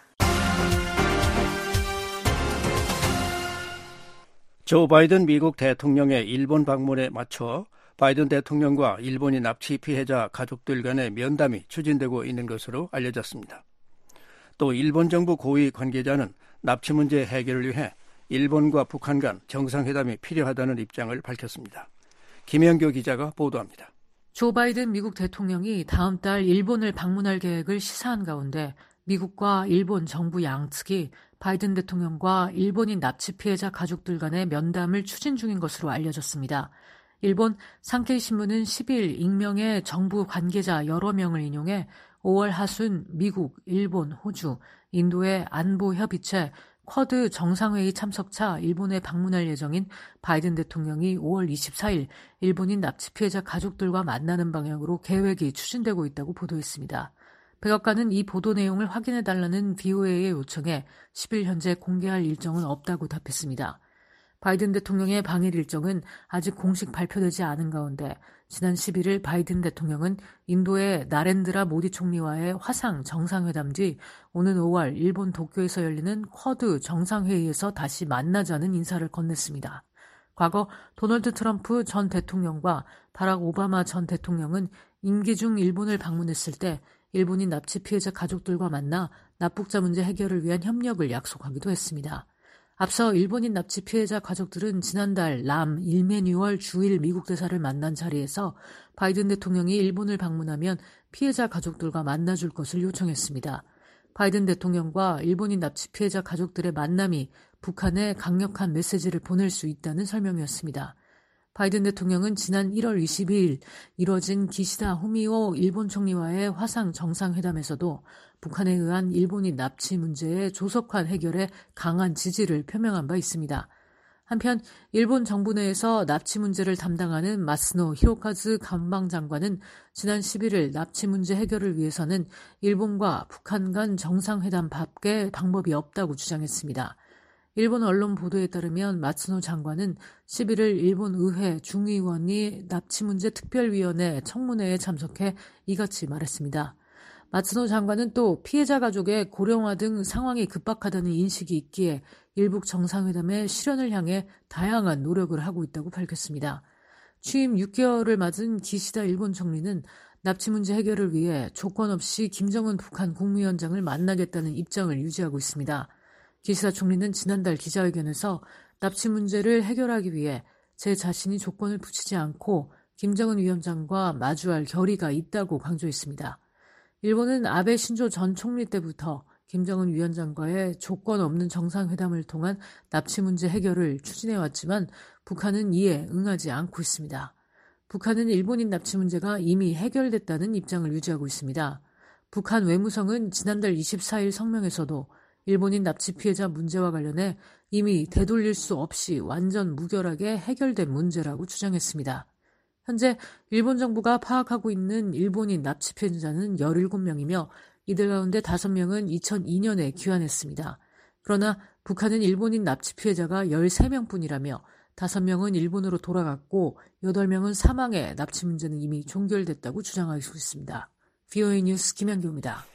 조 바이든 미국 대통령의 일본 방문에 맞춰 바이든 대통령과 일본인 납치 피해자 가족들 간의 면담이 추진되고 있는 것으로 알려졌습니다. 또 일본 정부 고위 관계자는 납치 문제 해결을 위해 일본과 북한 간 정상회담이 필요하다는 입장을 밝혔습니다. 김현교 기자가 보도합니다. 조 바이든 미국 대통령이 다음 달 일본을 방문할 계획을 시사한 가운데 미국과 일본 정부 양측이 바이든 대통령과 일본인 납치 피해자 가족들 간의 면담을 추진 중인 것으로 알려졌습니다. 일본 산케이 신문은 십일 익명의 정부 관계자 여러 명을 인용해 오월 하순 미국, 일본, 호주, 인도의 안보협의체 쿼드 정상회의 참석차 일본에 방문할 예정인 바이든 대통령이 오월 이십사일 일본인 납치 피해자 가족들과 만나는 방향으로 계획이 추진되고 있다고 보도했습니다. 백악관은 이 보도 내용을 확인해달라는 브이오에이의 요청에 십일 현재 공개할 일정은 없다고 답했습니다. 바이든 대통령의 방일 일정은 아직 공식 발표되지 않은 가운데 지난 십일일 바이든 대통령은 인도의 나렌드라 모디 총리와의 화상 정상회담 뒤 오는 오월 일본 도쿄에서 열리는 쿼드 정상회의에서 다시 만나자는 인사를 건넸습니다. 과거 도널드 트럼프 전 대통령과 바락 오바마 전 대통령은 임기 중 일본을 방문했을 때 일본인 납치 피해자 가족들과 만나 납북자 문제 해결을 위한 협력을 약속하기도 했습니다. 앞서 일본인 납치 피해자 가족들은 지난달 람 일메뉴얼 주일 미국 대사를 만난 자리에서 바이든 대통령이 일본을 방문하면 피해자 가족들과 만나줄 것을 요청했습니다. 바이든 대통령과 일본인 납치 피해자 가족들의 만남이 북한에 강력한 메시지를 보낼 수 있다는 설명이었습니다. 바이든 대통령은 지난 일월 이십이일 이뤄진 기시다 후미오 일본 총리와의 화상 정상회담에서도 북한에 의한 일본인 납치 문제의 조속한 해결에 강한 지지를 표명한 바 있습니다. 한편 일본 정부 내에서 납치 문제를 담당하는 마스노 히로카즈 관방장관은 지난 십일일 납치 문제 해결을 위해서는 일본과 북한 간 정상회담 밖에 방법이 없다고 주장했습니다. 일본 언론 보도에 따르면 마츠노 장관은 십일일 일본 의회 중의원이 납치 문제 특별위원회 청문회에 참석해 이같이 말했습니다. 마츠노 장관은 또 피해자 가족의 고령화 등 상황이 급박하다는 인식이 있기에 일북 정상회담의 실현을 향해 다양한 노력을 하고 있다고 밝혔습니다. 취임 육 개월을 맞은 기시다 일본 총리는 납치 문제 해결을 위해 조건 없이 김정은 북한 국무위원장을 만나겠다는 입장을 유지하고 있습니다. 기시다 총리는 지난달 기자회견에서 납치 문제를 해결하기 위해 제 자신이 조건을 붙이지 않고 김정은 위원장과 마주할 결의가 있다고 강조했습니다. 일본은 아베 신조 전 총리 때부터 김정은 위원장과의 조건 없는 정상회담을 통한 납치 문제 해결을 추진해왔지만 북한은 이에 응하지 않고 있습니다. 북한은 일본인 납치 문제가 이미 해결됐다는 입장을 유지하고 있습니다. 북한 외무성은 지난달 이십사일 성명에서도 일본인 납치 피해자 문제와 관련해 이미 되돌릴 수 없이 완전 무결하게 해결된 문제라고 주장했습니다. 현재 일본 정부가 파악하고 있는 일본인 납치 피해자는 열일곱 명이며 이들 가운데 다섯 명은 이천이년에 귀환했습니다. 그러나 북한은 일본인 납치 피해자가 열세 명뿐이라며 다섯 명은 일본으로 돌아갔고 여덟 명은 사망해 납치 문제는 이미 종결됐다고 주장하고 있습니다. 브이오에이 뉴스 김현교입니다.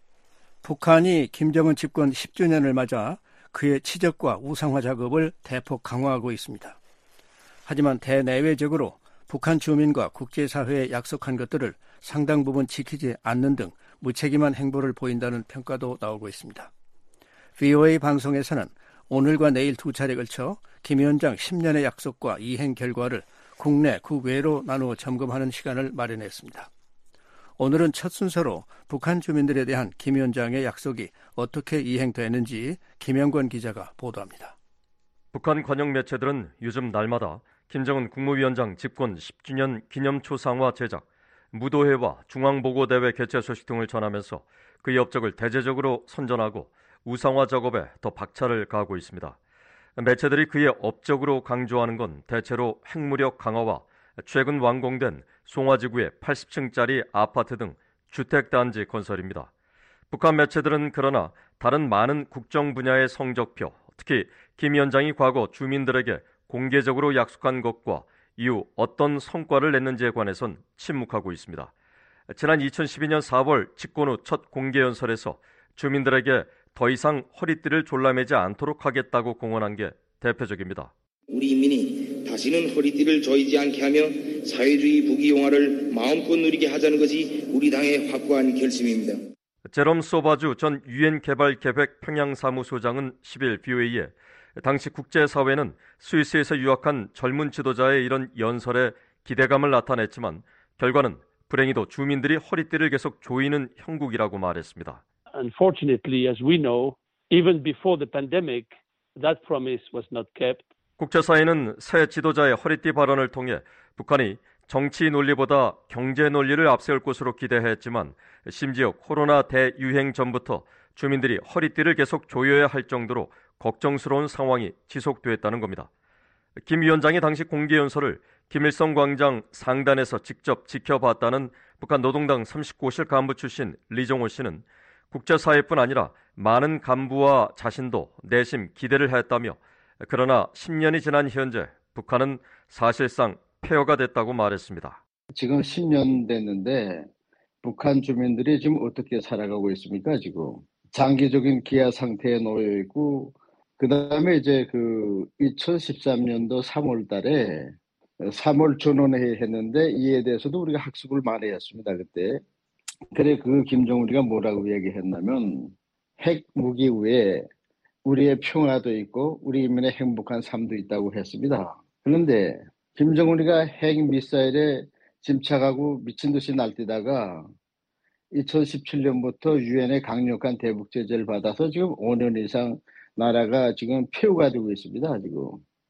북한이 김정은 집권 십 주년을 맞아 그의 치적과 우상화 작업을 대폭 강화하고 있습니다. 하지만 대내외적으로 북한 주민과 국제사회에 약속한 것들을 상당 부분 지키지 않는 등 무책임한 행보를 보인다는 평가도 나오고 있습니다. 브이오에이 방송에서는 오늘과 내일 두 차례 걸쳐 김 위원장 십 년의 약속과 이행 결과를 국내, 국외로 나누어 점검하는 시간을 마련했습니다. 오늘은 첫 순서로 북한 주민들에 대한 김 위원장의 약속이 어떻게 이행되는지 김영권 기자가 보도합니다. 북한 관영 매체들은 요즘 날마다 김정은 국무위원장 집권 십 주년 기념초상화 제작, 무도회와 중앙보고대회 개최 소식 등을 전하면서 그의 업적을 대대적으로 선전하고 우상화 작업에 더 박차를 가하고 있습니다. 매체들이 그의 업적으로 강조하는 건 대체로 핵무력 강화와 최근 완공된 송화지구의 팔십 층짜리 아파트 등 주택단지 건설입니다. 북한 매체들은 그러나 다른 많은 국정 분야의 성적표, 특히 김 위원장이 과거 주민들에게 공개적으로 약속한 것과 이후 어떤 성과를 냈는지에 관해선 침묵하고 있습니다. 지난 이천십이 년 사월 집권 후 첫 공개연설에서 주민들에게 더 이상 허리띠를 졸라매지 않도록 하겠다고 공언한 게 대표적입니다. 우리 인민이 다시는 허리띠를 조이지 않게 하며 사회주의 부귀영화를 마음껏 누리게 하자는 것이 우리 당의 확고한 결심입니다. 제롬 소바주 전 유엔 개발계획 평양사무소장은 십일 비오에이에 당시 국제사회는 스위스에서 유학한 젊은 지도자의 이런 연설에 기대감을 나타냈지만 결과는 불행히도 주민들이 허리띠를 계속 조이는 형국이라고 말했습니다. Unfortunately, as we know, even before the pandemic, that promise was not kept. 국제사회는 새 지도자의 허리띠 발언을 통해 북한이 정치 논리보다 경제 논리를 앞세울 것으로 기대했지만 심지어 코로나 대유행 전부터 주민들이 허리띠를 계속 조여야 할 정도로 걱정스러운 상황이 지속됐다는 겁니다. 김 위원장이 당시 공개연설을 김일성 광장 상단에서 직접 지켜봤다는 북한 노동당 삼십구호실 간부 출신 리정호 씨는 국제사회뿐 아니라 많은 간부와 자신도 내심 기대를 했다며 그러나 십 년이 지난 현재 북한은 사실상 폐허가 됐다고 말했습니다. 지금 십 년 됐는데 북한 주민들이 지금 어떻게 살아가고 있습니까? 지금 장기적인 기아 상태에 놓여 있고 그 다음에 이제 그 이천십삼 년도 삼월 달에 삼월 전원회의 했는데 이에 대해서도 우리가 학습을 많이 했습니다. 그때. 그래 그 김정은이가 뭐라고 얘기했냐면 핵 무기 외에 우리의 평화도 있고 우리 인민의 행복한 삶도 있다고 했습니다. 그런데 김정은이가 핵 미사일에 침착하고 미친 듯이 날뛰다가 이천십칠 년부터 유엔의 강력한 대북 제재를 받아서 지금 오 년 이상 나라가 지금 폐허가 되고 있습니다. 지금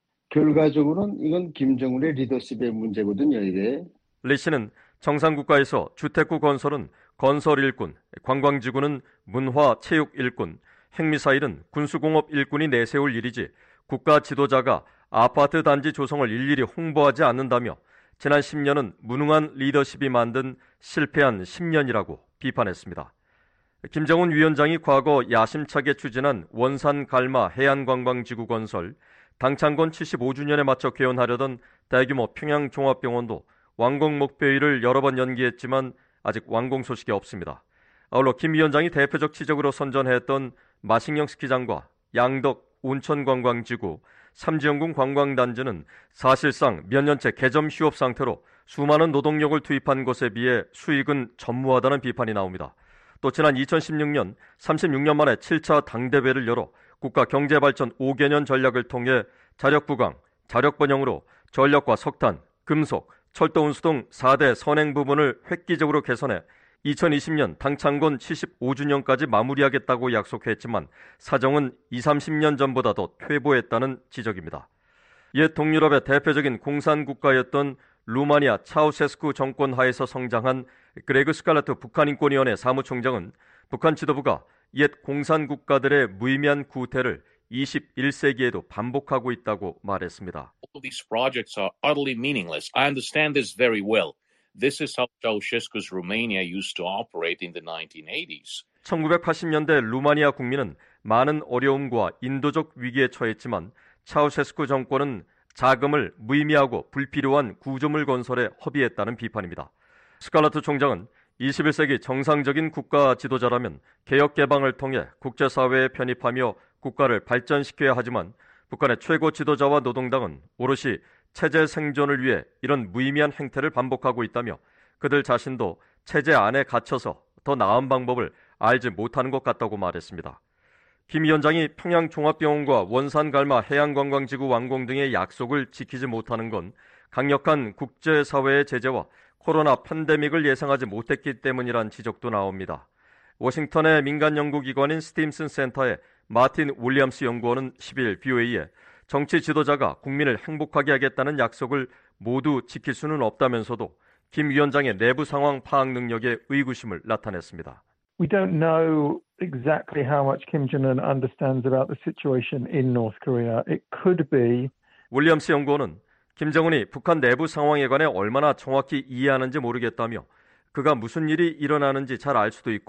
결과적으로는 이건 김정은의 리더십의 문제거든요. 이게. 리 씨는 정상국가에서 주택구 건설은 건설 일꾼, 관광지구는 문화 체육 일꾼, 핵미사일은 군수공업 일꾼이 내세울 일이지 국가 지도자가 아파트 단지 조성을 일일이 홍보하지 않는다며 지난 십 년은 무능한 리더십이 만든 실패한 십 년이라고 비판했습니다. 김정은 위원장이 과거 야심차게 추진한 원산 갈마 해안관광지구 건설, 당창건 칠십오 주년에 맞춰 개원하려던 대규모 평양종합병원도 완공 목표일을 여러 번 연기했지만 아직 완공 소식이 없습니다. 아울러 김 위원장이 대표적 지적으로 선전했던 마식령 스키장과 양덕 온천관광지구, 삼지연궁 관광단지는 사실상 몇 년째 개점 휴업 상태로 수많은 노동력을 투입한 것에 비해 수익은 전무하다는 비판이 나옵니다. 또 지난 이천십육 년 삼십육 년 만에 칠 차 당대회를 열어 국가경제발전 오 개년 전략을 통해 자력부강, 자력번영으로 전력과 석탄, 금속, 철도운수 등 사 대 선행 부분을 획기적으로 개선해 이천이십 년 당창건 칠십오 주년까지 마무리하겠다고 약속했지만 사정은 이삼십 년 전보다 더 퇴보했다는 지적입니다. 옛 동유럽의 대표적인 공산국가였던 루마니아 차우셰스쿠 정권 하에서 성장한 그레그 스칼라트 북한인권위원회 사무총장은 북한 지도부가 옛 공산국가들의 무의미한 구태를 이십일 세기에도 반복하고 있다고 말했습니다. All these projects are utterly meaningless. I understand this very well. This is how Ceausescu's Romania used to operate in the nineteen eighties. 천구백팔십 년대 루마니아 국민은 많은 어려움과 인도적 위기에 처했지만 차우셰스쿠 정권은 자금을 무의미하고 불필요한 구조물 건설에 허비했다는 비판입니다. 스칼라트 총장은 이십일 세기 정상적인 국가 지도자라면 개혁 개방을 통해 국제사회에 편입하며 국가를 발전시켜야 하지만 북한의 최고 지도자와 노동당은 오롯이 체제 생존을 위해 이런 무의미한 행태를 반복하고 있다며 그들 자신도 체제 안에 갇혀서 더 나은 방법을 알지 못하는 것 같다고 말했습니다. 김 위원장이 평양종합병원과 원산갈마 해양관광지구 완공 등의 약속을 지키지 못하는 건 강력한 국제사회의 제재와 코로나 팬데믹을 예상하지 못했기 때문이란 지적도 나옵니다. 워싱턴의 민간 연구기관인 스팀슨 센터의 마틴 윌리엄스 연구원은 십일 비오에이에 정치 지도자가 국민을 행복하게 하겠다는 약속을 모두 지킬 수는 없다면서도 김 위원장의 내부 상황 파악 능력에 의구심을 나타냈습니다. We don't know exactly how much Kim Jong-un understands about the situation in North Korea. It could be. 윌리엄스 연구원은 김정은이 북한 내부 상황에 관해 얼마나 정확히 이해하는지 모르겠다며 그가 무슨 일이 일어나는지 잘 알 수도 있고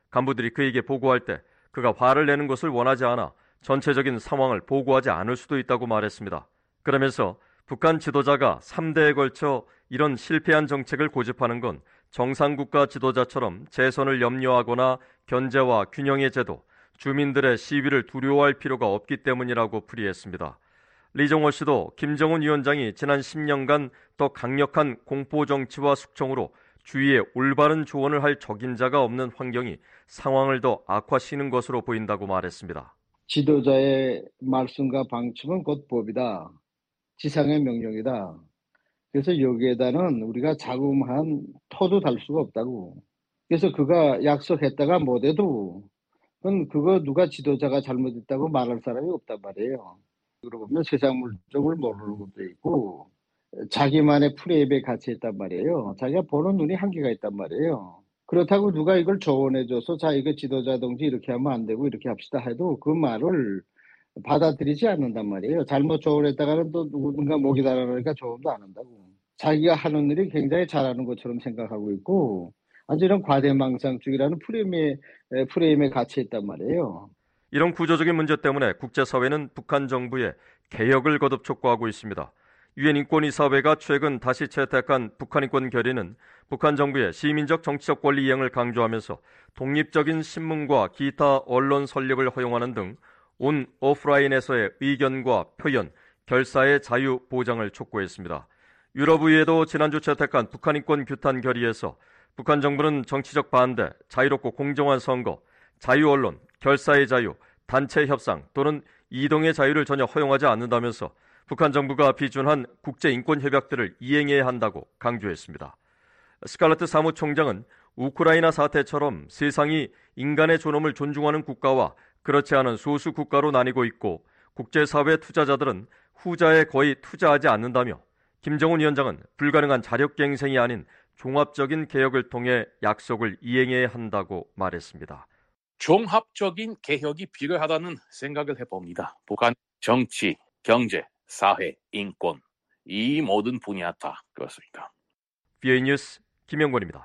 간부들이 그에게 보고할 때 그가 화를 내는 것을 원하지 않아 전체적인 상황을 보고하지 않을 수도 있다고 말했습니다. 그러면서 북한 지도자가 삼 대에 걸쳐 이런 실패한 정책을 고집하는 건 정상국가 지도자처럼 재선을 염려하거나 견제와 균형의 제도, 주민들의 시위를 두려워할 필요가 없기 때문이라고 풀이했습니다. 리정호 씨도 김정은 위원장이 지난 십 년간 더 강력한 공포정치와 숙청으로 주위에 올바른 조언을 할 적임자가 없는 환경이 상황을 더 악화시키는 것으로 보인다고 말했습니다. 지도자의 말씀과 방침은 곧 법이다. 지상의 명령이다. 그래서 여기에다는 우리가 자금한 토도 달 수가 없다고. 그래서 그가 약속했다가 못해도 그건 그거 누가 지도자가 잘못했다고 말할 사람이 없단 말이에요. 그러고 보면 세상 물정을 모르는 것도 있고 자기만의 프레임에 갇혀 있단 말이에요. 자기가 보는 눈이 한계가 있단 말이에요. 그렇다고 누가 이걸 조언해줘서 자 이거 지도자 동지 이렇게 하면 안 되고 이렇게 합시다 해도 그 말을 받아들이지 않는단 말이에요. 잘못 조언했다가는 또 누군가 목이 달아나니까 조언도 안 한다고. 자기가 하는 일이 굉장히 잘하는 것처럼 생각하고 있고 아주 이런 과대망상주의라는 프레임에, 프레임에 갇혀 있단 말이에요. 이런 구조적인 문제 때문에 국제사회는 북한 정부에 개혁을 거듭 촉구하고 있습니다. 유엔 인권이사회가 최근 다시 채택한 북한 인권 결의는 북한 정부의 시민적 정치적 권리 이행을 강조하면서 독립적인 신문과 기타 언론 설립을 허용하는 등 온 오프라인에서의 의견과 표현, 결사의 자유 보장을 촉구했습니다. 유럽의회도 지난주 채택한 북한 인권 규탄 결의에서 북한 정부는 정치적 반대, 자유롭고 공정한 선거, 자유 언론, 결사의 자유, 단체 협상 또는 이동의 자유를 전혀 허용하지 않는다면서 북한 정부가 비준한 국제인권협약들을 이행해야 한다고 강조했습니다. 스칼라트 사무총장은 우크라이나 사태처럼 세상이 인간의 존엄을 존중하는 국가와 그렇지 않은 소수 국가로 나뉘고 있고 국제사회 투자자들은 후자에 거의 투자하지 않는다며 김정은 위원장은 불가능한 자력갱생이 아닌 종합적인 개혁을 통해 약속을 이행해야 한다고 말했습니다. 종합적인 개혁이 필요하다는 생각을 해봅니다. 북한 정치, 경제, 사회, 인권 이 모든 분야 다 그렇습니다. 비오에이 뉴스 김영권입니다.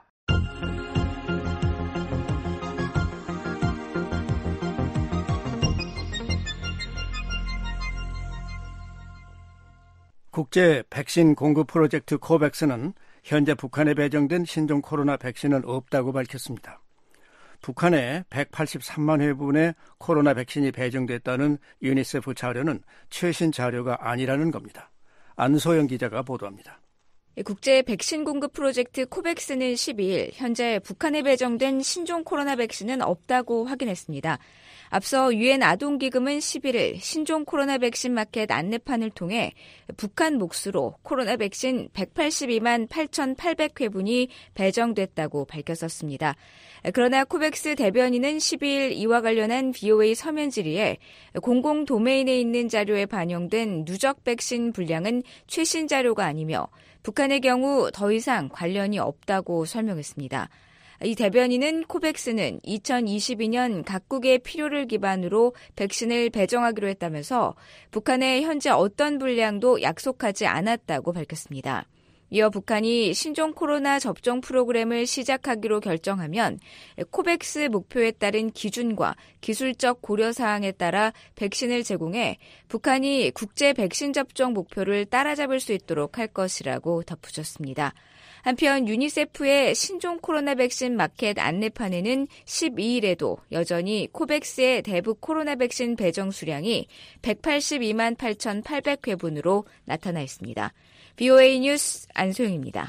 국제 백신 공급 프로젝트 코백스는 현재 북한에 배정된 신종 코로나 백신은 없다고 밝혔습니다. 북한에 백팔십삼만 회분의 코로나 백신이 배정됐다는 유니세프 자료는 최신 자료가 아니라는 겁니다. 안소영 기자가 보도합니다. 국제 백신 공급 프로젝트 코백스는 십이일 현재 북한에 배정된 신종 코로나 백신은 없다고 확인했습니다. 앞서 유엔 아동기금은 십일일 신종 코로나 백신 마켓 안내판을 통해 북한 몫으로 코로나 백신 백팔십이만 팔천팔백 회분이 배정됐다고 밝혔었습니다. 그러나 코백스 대변인은 십이일 이와 관련한 비오에이 서면 질의에 공공 도메인에 있는 자료에 반영된 누적 백신 분량은 최신 자료가 아니며 북한의 경우 더 이상 관련이 없다고 설명했습니다. 이 대변인은 코백스는 이천이십이년 각국의 필요를 기반으로 백신을 배정하기로 했다면서 북한에 현재 어떤 분량도 약속하지 않았다고 밝혔습니다. 이어 북한이 신종 코로나 접종 프로그램을 시작하기로 결정하면 코백스 목표에 따른 기준과 기술적 고려사항에 따라 백신을 제공해 북한이 국제 백신 접종 목표를 따라잡을 수 있도록 할 것이라고 덧붙였습니다. 한편 유니세프의 신종 코로나 백신 마켓 안내판에는 십이일에도 여전히 코백스의 대북 코로나 백신 배정 수량이 백팔십이만 팔천팔백 회분으로 나타나 있습니다. 비오에이 뉴스 안소영입니다.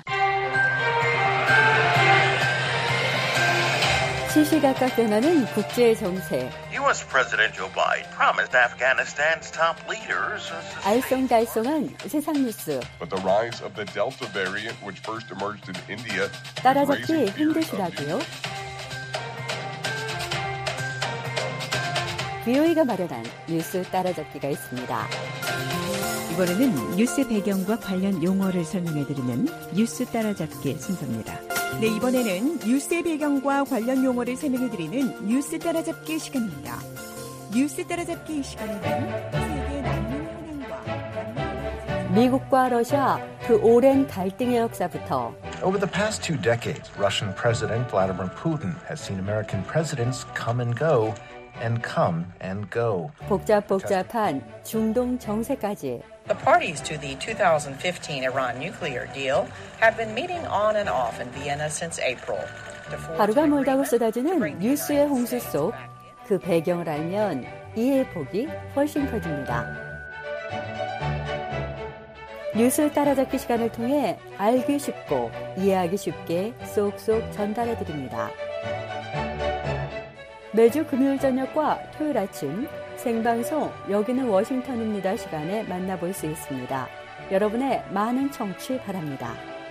시시각각 변하는 국제 정세. 유에스 President Joe Biden promised Afghanistan's top leaders. 알쏭달쏭한 세상 뉴스. But the rise of the Delta variant, which first emerged in India, 따라잡기 힘드시다고요? 비오에이가 마련한 뉴스 따라잡기가 있습니다. 이번에는 뉴스 배경과 관련 용어를 설명해드리는 뉴스 따라잡기 순서입니다. 네, 이번에는 뉴스의 배경과 관련 용어를 설명해드리는 뉴스 따라잡기 시간입니다. 뉴스 따라잡기 시간에는 세계 난민 현황과 미국과 러시아 그 오랜 갈등의 역사부터 Over the past two decades, Russian President Vladimir Putin has seen American presidents come and go and come and go. 복잡복잡한 중동 정세까지. The parties to the twenty fifteen Iran nuclear deal have been meeting on and off in Vienna since April. 하루가 멀다고 쏟아지는 뉴스의 홍수 속 그 배경을 알면 이해의 폭이 훨씬 커집니다. 뉴스 따라잡기 시간을 통해 알기 쉽고 이해하기 쉽게 쏙쏙 전달해드립니다. 매주 금요일 저녁과 토요일 아침 생방송 여기는 워싱턴입니다 시간에 만나볼 수 있습니다. 여러분의 많은 청취 바랍니다.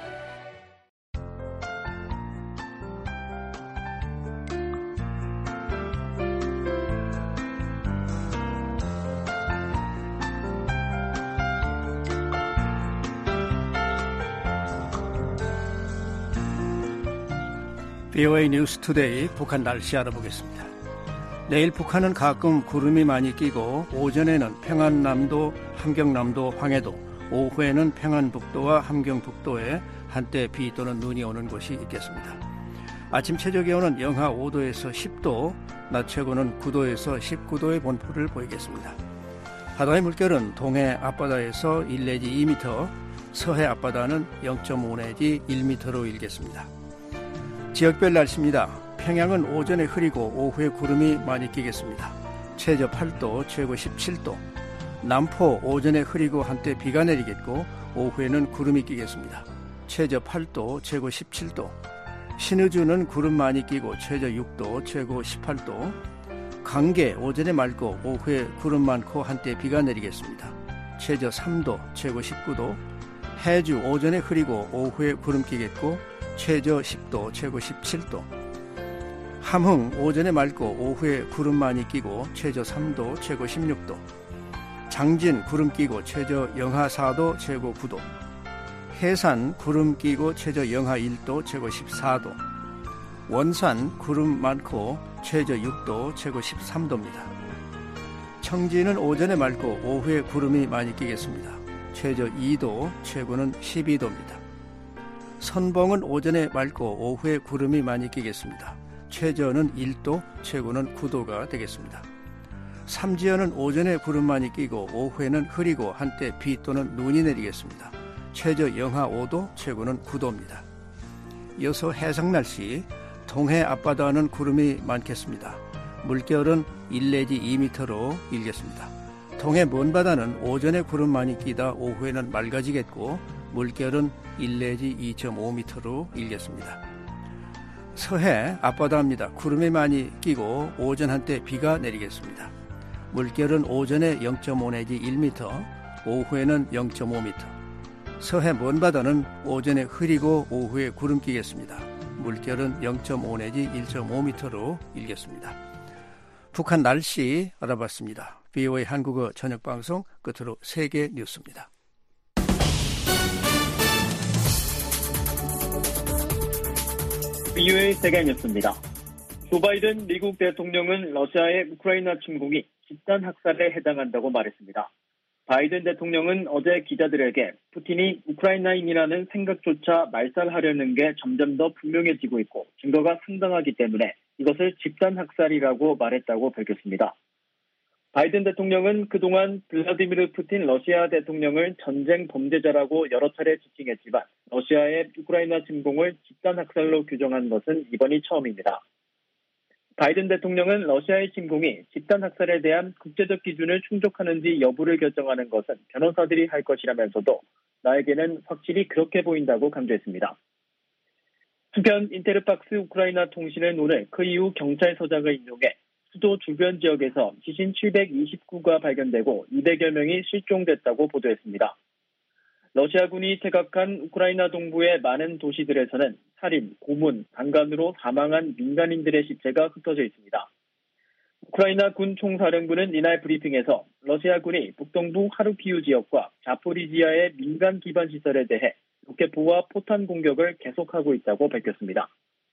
비오에이 뉴스 투데이 북한 날씨 알아보겠습니다. 내일 북한은 가끔 구름이 많이 끼고 오전에는 평안남도, 함경남도, 황해도, 오후에는 평안북도와 함경북도에 한때 비 또는 눈이 오는 곳이 있겠습니다. 아침 최저 기온은 영하 오 도에서 십 도, 낮 최고는 구 도에서 십구 도의 본포를 보이겠습니다. 바다의 물결은 동해 앞바다에서 일 내지 이 미터, 서해 앞바다는 영 점 오 내지 일 미터로 일겠습니다. 지역별 날씨입니다. 평양은 오전에 흐리고 오후에 구름이 많이 끼겠습니다. 최저 팔 도, 최고 십칠 도. 남포 오전에 흐리고 한때 비가 내리겠고 오후에는 구름이 끼겠습니다. 최저 팔 도, 최고 십칠 도. 신의주는 구름 많이 끼고 최저 육 도, 최고 십팔 도. 강계 오전에 맑고 오후에 구름 많고 한때 비가 내리겠습니다. 최저 삼 도, 최고 십구 도. 해주 오전에 흐리고 오후에 구름 끼겠고 최저 십 도, 최고 십칠 도. 함흥 오전에 맑고 오후에 구름 많이 끼고 최저 삼 도, 최고 십육 도. 장진 구름 끼고 최저 영하 사 도, 최고 구 도. 해산 구름 끼고 최저 영하 일 도, 최고 십사 도. 원산 구름 많고 최저 육 도, 최고 십삼 도입니다. 청진은 오전에 맑고 오후에 구름이 많이 끼겠습니다. 최저 이 도, 최고는 십이 도입니다. 선봉은 오전에 맑고 오후에 구름이 많이 끼겠습니다. 최저는 일 도, 최고는 구 도가 되겠습니다. 삼지연은 오전에 구름 많이 끼고 오후에는 흐리고 한때 비 또는 눈이 내리겠습니다. 최저 영하 오 도, 최고는 구 도입니다. 이어서 해상 날씨, 동해 앞바다는 구름이 많겠습니다. 물결은 일 내지 이 미터로 일겠습니다. 동해 먼바다는 오전에 구름 많이 끼다 오후에는 맑아지겠고 물결은 일 내지 이 점 오 미터로 일겠습니다. 서해 앞바다입니다. 구름이 많이 끼고 오전 한때 비가 내리겠습니다. 물결은 오전에 영 점 오 내지 일 미터, 오후에는 영 점 오 미터. 서해 먼바다는 오전에 흐리고 오후에 구름 끼겠습니다. 물결은 영 점 오 내지 일 점 오 미터로 일겠습니다. 북한 날씨 알아봤습니다. 비오에이 한국어 저녁방송 끝으로 세계 뉴스입니다. 비오에이 세계 뉴스입니다. 조 바이든 미국 대통령은 러시아의 우크라이나 침공이 집단 학살에 해당한다고 말했습니다. 바이든 대통령은 어제 기자들에게 푸틴이 우크라이나인이라는 생각조차 말살하려는 게 점점 더 분명해지고 있고 증거가 상당하기 때문에 이것을 집단 학살이라고 말했다고 밝혔습니다. 바이든 대통령은 그동안 블라디미르 푸틴 러시아 대통령을 전쟁 범죄자라고 여러 차례 지칭했지만 러시아의 우크라이나 침공을 집단 학살로 규정한 것은 이번이 처음입니다. 바이든 대통령은 러시아의 침공이 집단 학살에 대한 국제적 기준을 충족하는지 여부를 결정하는 것은 변호사들이 할 것이라면서도 나에게는 확실히 그렇게 보인다고 강조했습니다. 한편 인테르팍스 우크라이나 통신은 오늘 그 이후 경찰서장을 인용해 수도 주변 지역에서 시신 칠백이십구 구가 발견되고 이백여 명이 실종됐다고 보도했습니다. 러시아군이 퇴각한 우크라이나 동부의 많은 도시들에서는 살인, 고문, 강간으로 사망한 민간인들의 시체가 흩어져 있습니다. 우크라이나 군 총사령부는 이날 브리핑에서 러시아군이 북동부 하르키우 지역과 자포리지아의 민간 기반 시설에 대해 로켓포와 포탄 공격을 계속하고 있다고 밝혔습니다.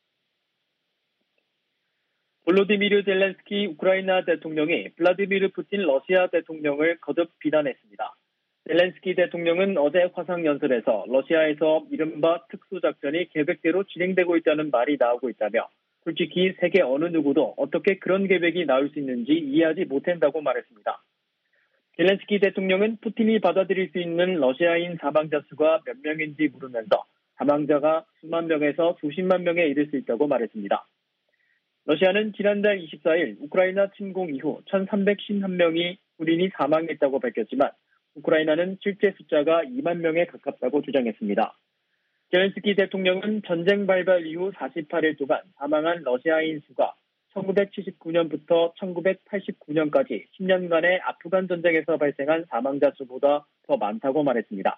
볼로디미르 젤렌스키 우크라이나 대통령이 블라디미르 푸틴 러시아 대통령을 거듭 비난했습니다. 젤렌스키 대통령은 어제 화상연설에서 러시아에서 이른바 특수작전이 계획대로 진행되고 있다는 말이 나오고 있다며 솔직히 세계 어느 누구도 어떻게 그런 계획이 나올 수 있는지 이해하지 못한다고 말했습니다. 젤렌스키 대통령은 푸틴이 받아들일 수 있는 러시아인 사망자 수가 몇 명인지 물으면서 사망자가 수만 명에서 수십만 명에 이를 수 있다고 말했습니다. 러시아는 지난달 이십사일 우크라이나 침공 이후 천삼백오십일 명이 군인이 사망했다고 밝혔지만 우크라이나는 실제 숫자가 이만 명에 가깝다고 주장했습니다. 젤렌스키 대통령은 전쟁 발발 이후 사십팔일 동안 사망한 러시아인 수가 천구백칠십구년부터 천구백팔십구년까지 십 년간의 아프간 전쟁에서 발생한 사망자 수보다 더 많다고 말했습니다.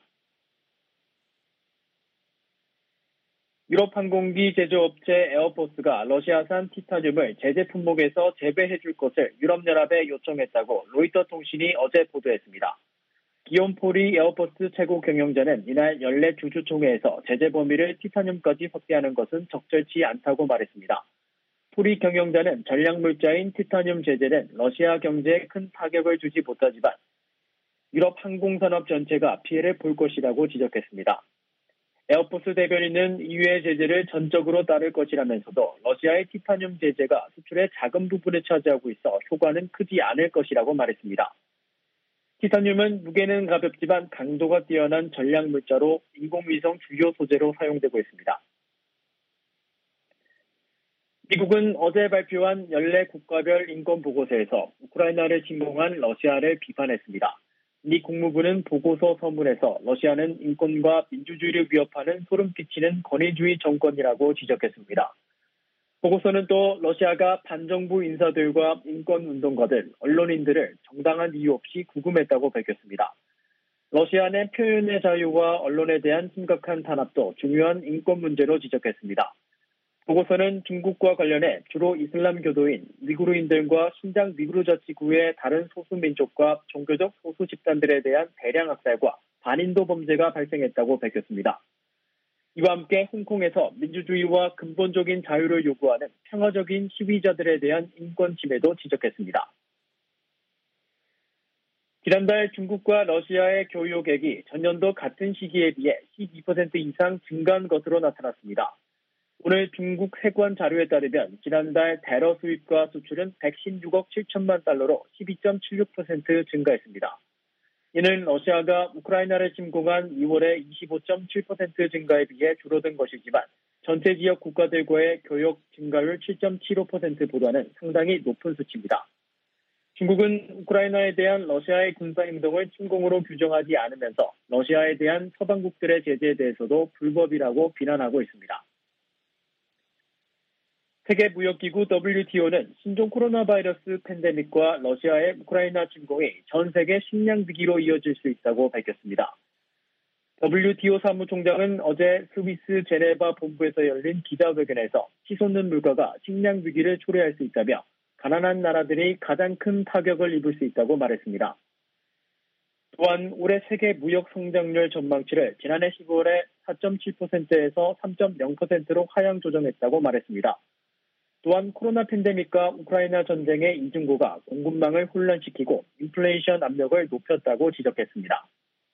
유럽 항공기 제조업체 에어버스가 러시아산 티타늄을 제재 품목에서 제외해줄 것을 유럽연합에 요청했다고 로이터 통신이 어제 보도했습니다. 기욤 포리 에어버스 최고 경영자는 이날 연례 주주총회에서 제재 범위를 티타늄까지 확대하는 것은 적절치 않다고 말했습니다. 포리 경영자는 전략물자인 티타늄 제재는 러시아 경제에 큰 타격을 주지 못하지만 유럽 항공산업 전체가 피해를 볼 것이라고 지적했습니다. 에어버스 대변인은 이유의 제재를 전적으로 따를 것이라면서도 러시아의 티타늄 제재가 수출의 작은 부분을 차지하고 있어 효과는 크지 않을 것이라고 말했습니다. 티타늄은 무게는 가볍지만 강도가 뛰어난 전략물자로 인공위성 주요 소재로 사용되고 있습니다. 미국은 어제 발표한 연례 국가별 인권 보고서에서 우크라이나를 침공한 러시아를 비판했습니다. 미 국무부는 보고서 서문에서 러시아는 인권과 민주주의를 위협하는 소름 끼치는 권위주의 정권이라고 지적했습니다. 보고서는 또 러시아가 반정부 인사들과 인권운동가들, 언론인들을 정당한 이유 없이 구금했다고 밝혔습니다. 러시아 내 표현의 자유와 언론에 대한 심각한 탄압도 중요한 인권 문제로 지적했습니다. 보고서는 중국과 관련해 주로 이슬람교도인 위구르인들과 신장 위구르자치구의 다른 소수민족과 종교적 소수 집단들에 대한 대량 학살과 반인도 범죄가 발생했다고 밝혔습니다. 이와 함께 홍콩에서 민주주의와 근본적인 자유를 요구하는 평화적인 시위자들에 대한 인권 침해도 지적했습니다. 지난달 중국과 러시아의 교역액이 전년도 같은 시기에 비해 십이 퍼센트 이상 증가한 것으로 나타났습니다. 오늘 중국 세관 자료에 따르면 지난달 대러 수입과 수출은 백십육억 칠천만 달러로 십이 점 칠육 퍼센트 증가했습니다. 이는 러시아가 우크라이나를 침공한 이월의 이십오 점 칠 퍼센트 증가에 비해 줄어든 것이지만 전체 지역 국가들과의 교역 증가율 칠 점 칠오 퍼센트보다는 상당히 높은 수치입니다. 중국은 우크라이나에 대한 러시아의 군사행동을 침공으로 규정하지 않으면서 러시아에 대한 서방국들의 제재에 대해서도 불법이라고 비난하고 있습니다. 세계무역기구 더블유티오는 신종 코로나 바이러스 팬데믹과 러시아의 우크라이나 침공이 전 세계 식량 위기로 이어질 수 있다고 밝혔습니다. 더블유티오 사무총장은 어제 스위스 제네바 본부에서 열린 기자회견에서 치솟는 물가가 식량 위기를 초래할 수 있다며 가난한 나라들이 가장 큰 타격을 입을 수 있다고 말했습니다. 또한 올해 세계 무역 성장률 전망치를 지난해 십이월에 사 점 칠 퍼센트에서 삼 점 영 퍼센트로 하향 조정했다고 말했습니다. 또한 코로나 팬데믹과 우크라이나 전쟁의 이중고가 공급망을 혼란시키고 인플레이션 압력을 높였다고 지적했습니다.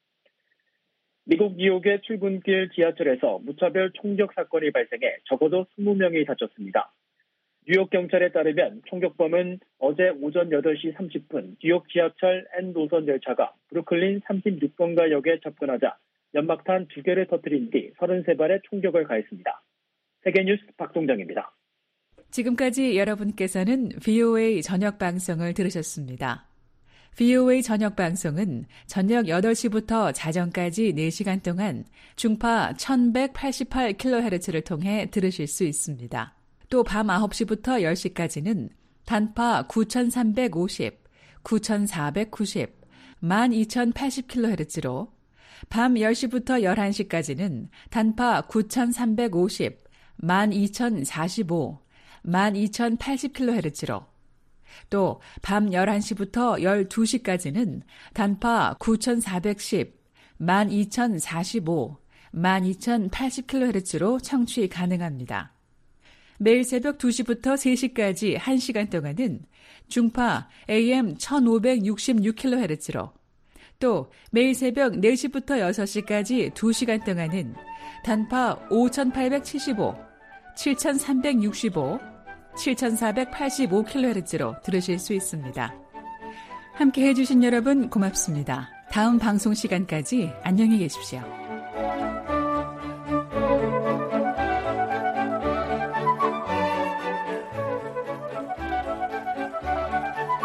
미국 뉴욕의 출근길 지하철에서 무차별 총격 사건이 발생해 적어도 이십 명이 다쳤습니다. 뉴욕 경찰에 따르면 총격범은 어제 오전 여덟 시 삼십 분 뉴욕 지하철 N 노선 열차가 브루클린 삼십육 번가 역에 접근하자 연막탄 두 개를 터뜨린 뒤 서른세 발의 총격을 가했습니다. 세계뉴스 박동정입니다. 지금까지 여러분께서는 브이오에이 저녁 방송을 들으셨습니다. 브이오에이 저녁 방송은 저녁 여덟 시부터 자정까지 네 시간 동안 중파 천백팔십팔 킬로헤르츠를 통해 들으실 수 있습니다. 또 밤 아홉 시부터 열 시까지는 단파 구천삼백오십, 구천사백구십, 만 이천팔십 킬로헤르츠로 밤 열 시부터 열한 시까지는 단파 구천삼백오십, 만 이천사십오, 만 이천팔십 킬로헤르츠로 또 밤 열한 시부터 열두 시까지는 단파 구천사백십, 만 이천사십오, 만 이천팔십 킬로헤르츠로 청취 가능합니다. 매일 새벽 두 시부터 세 시까지 한 시간 동안은 중파 에이엠 천오백육십육 킬로헤르츠로 또 매일 새벽 네 시부터 여섯 시까지 두 시간 동안은 단파 오천팔백칠십오, 칠천삼백육십오, 칠천사백팔십오 킬로헤르츠로 들으실 수 있습니다. 함께 해주신 여러분 고맙습니다. 다음 방송 시간까지 안녕히 계십시오.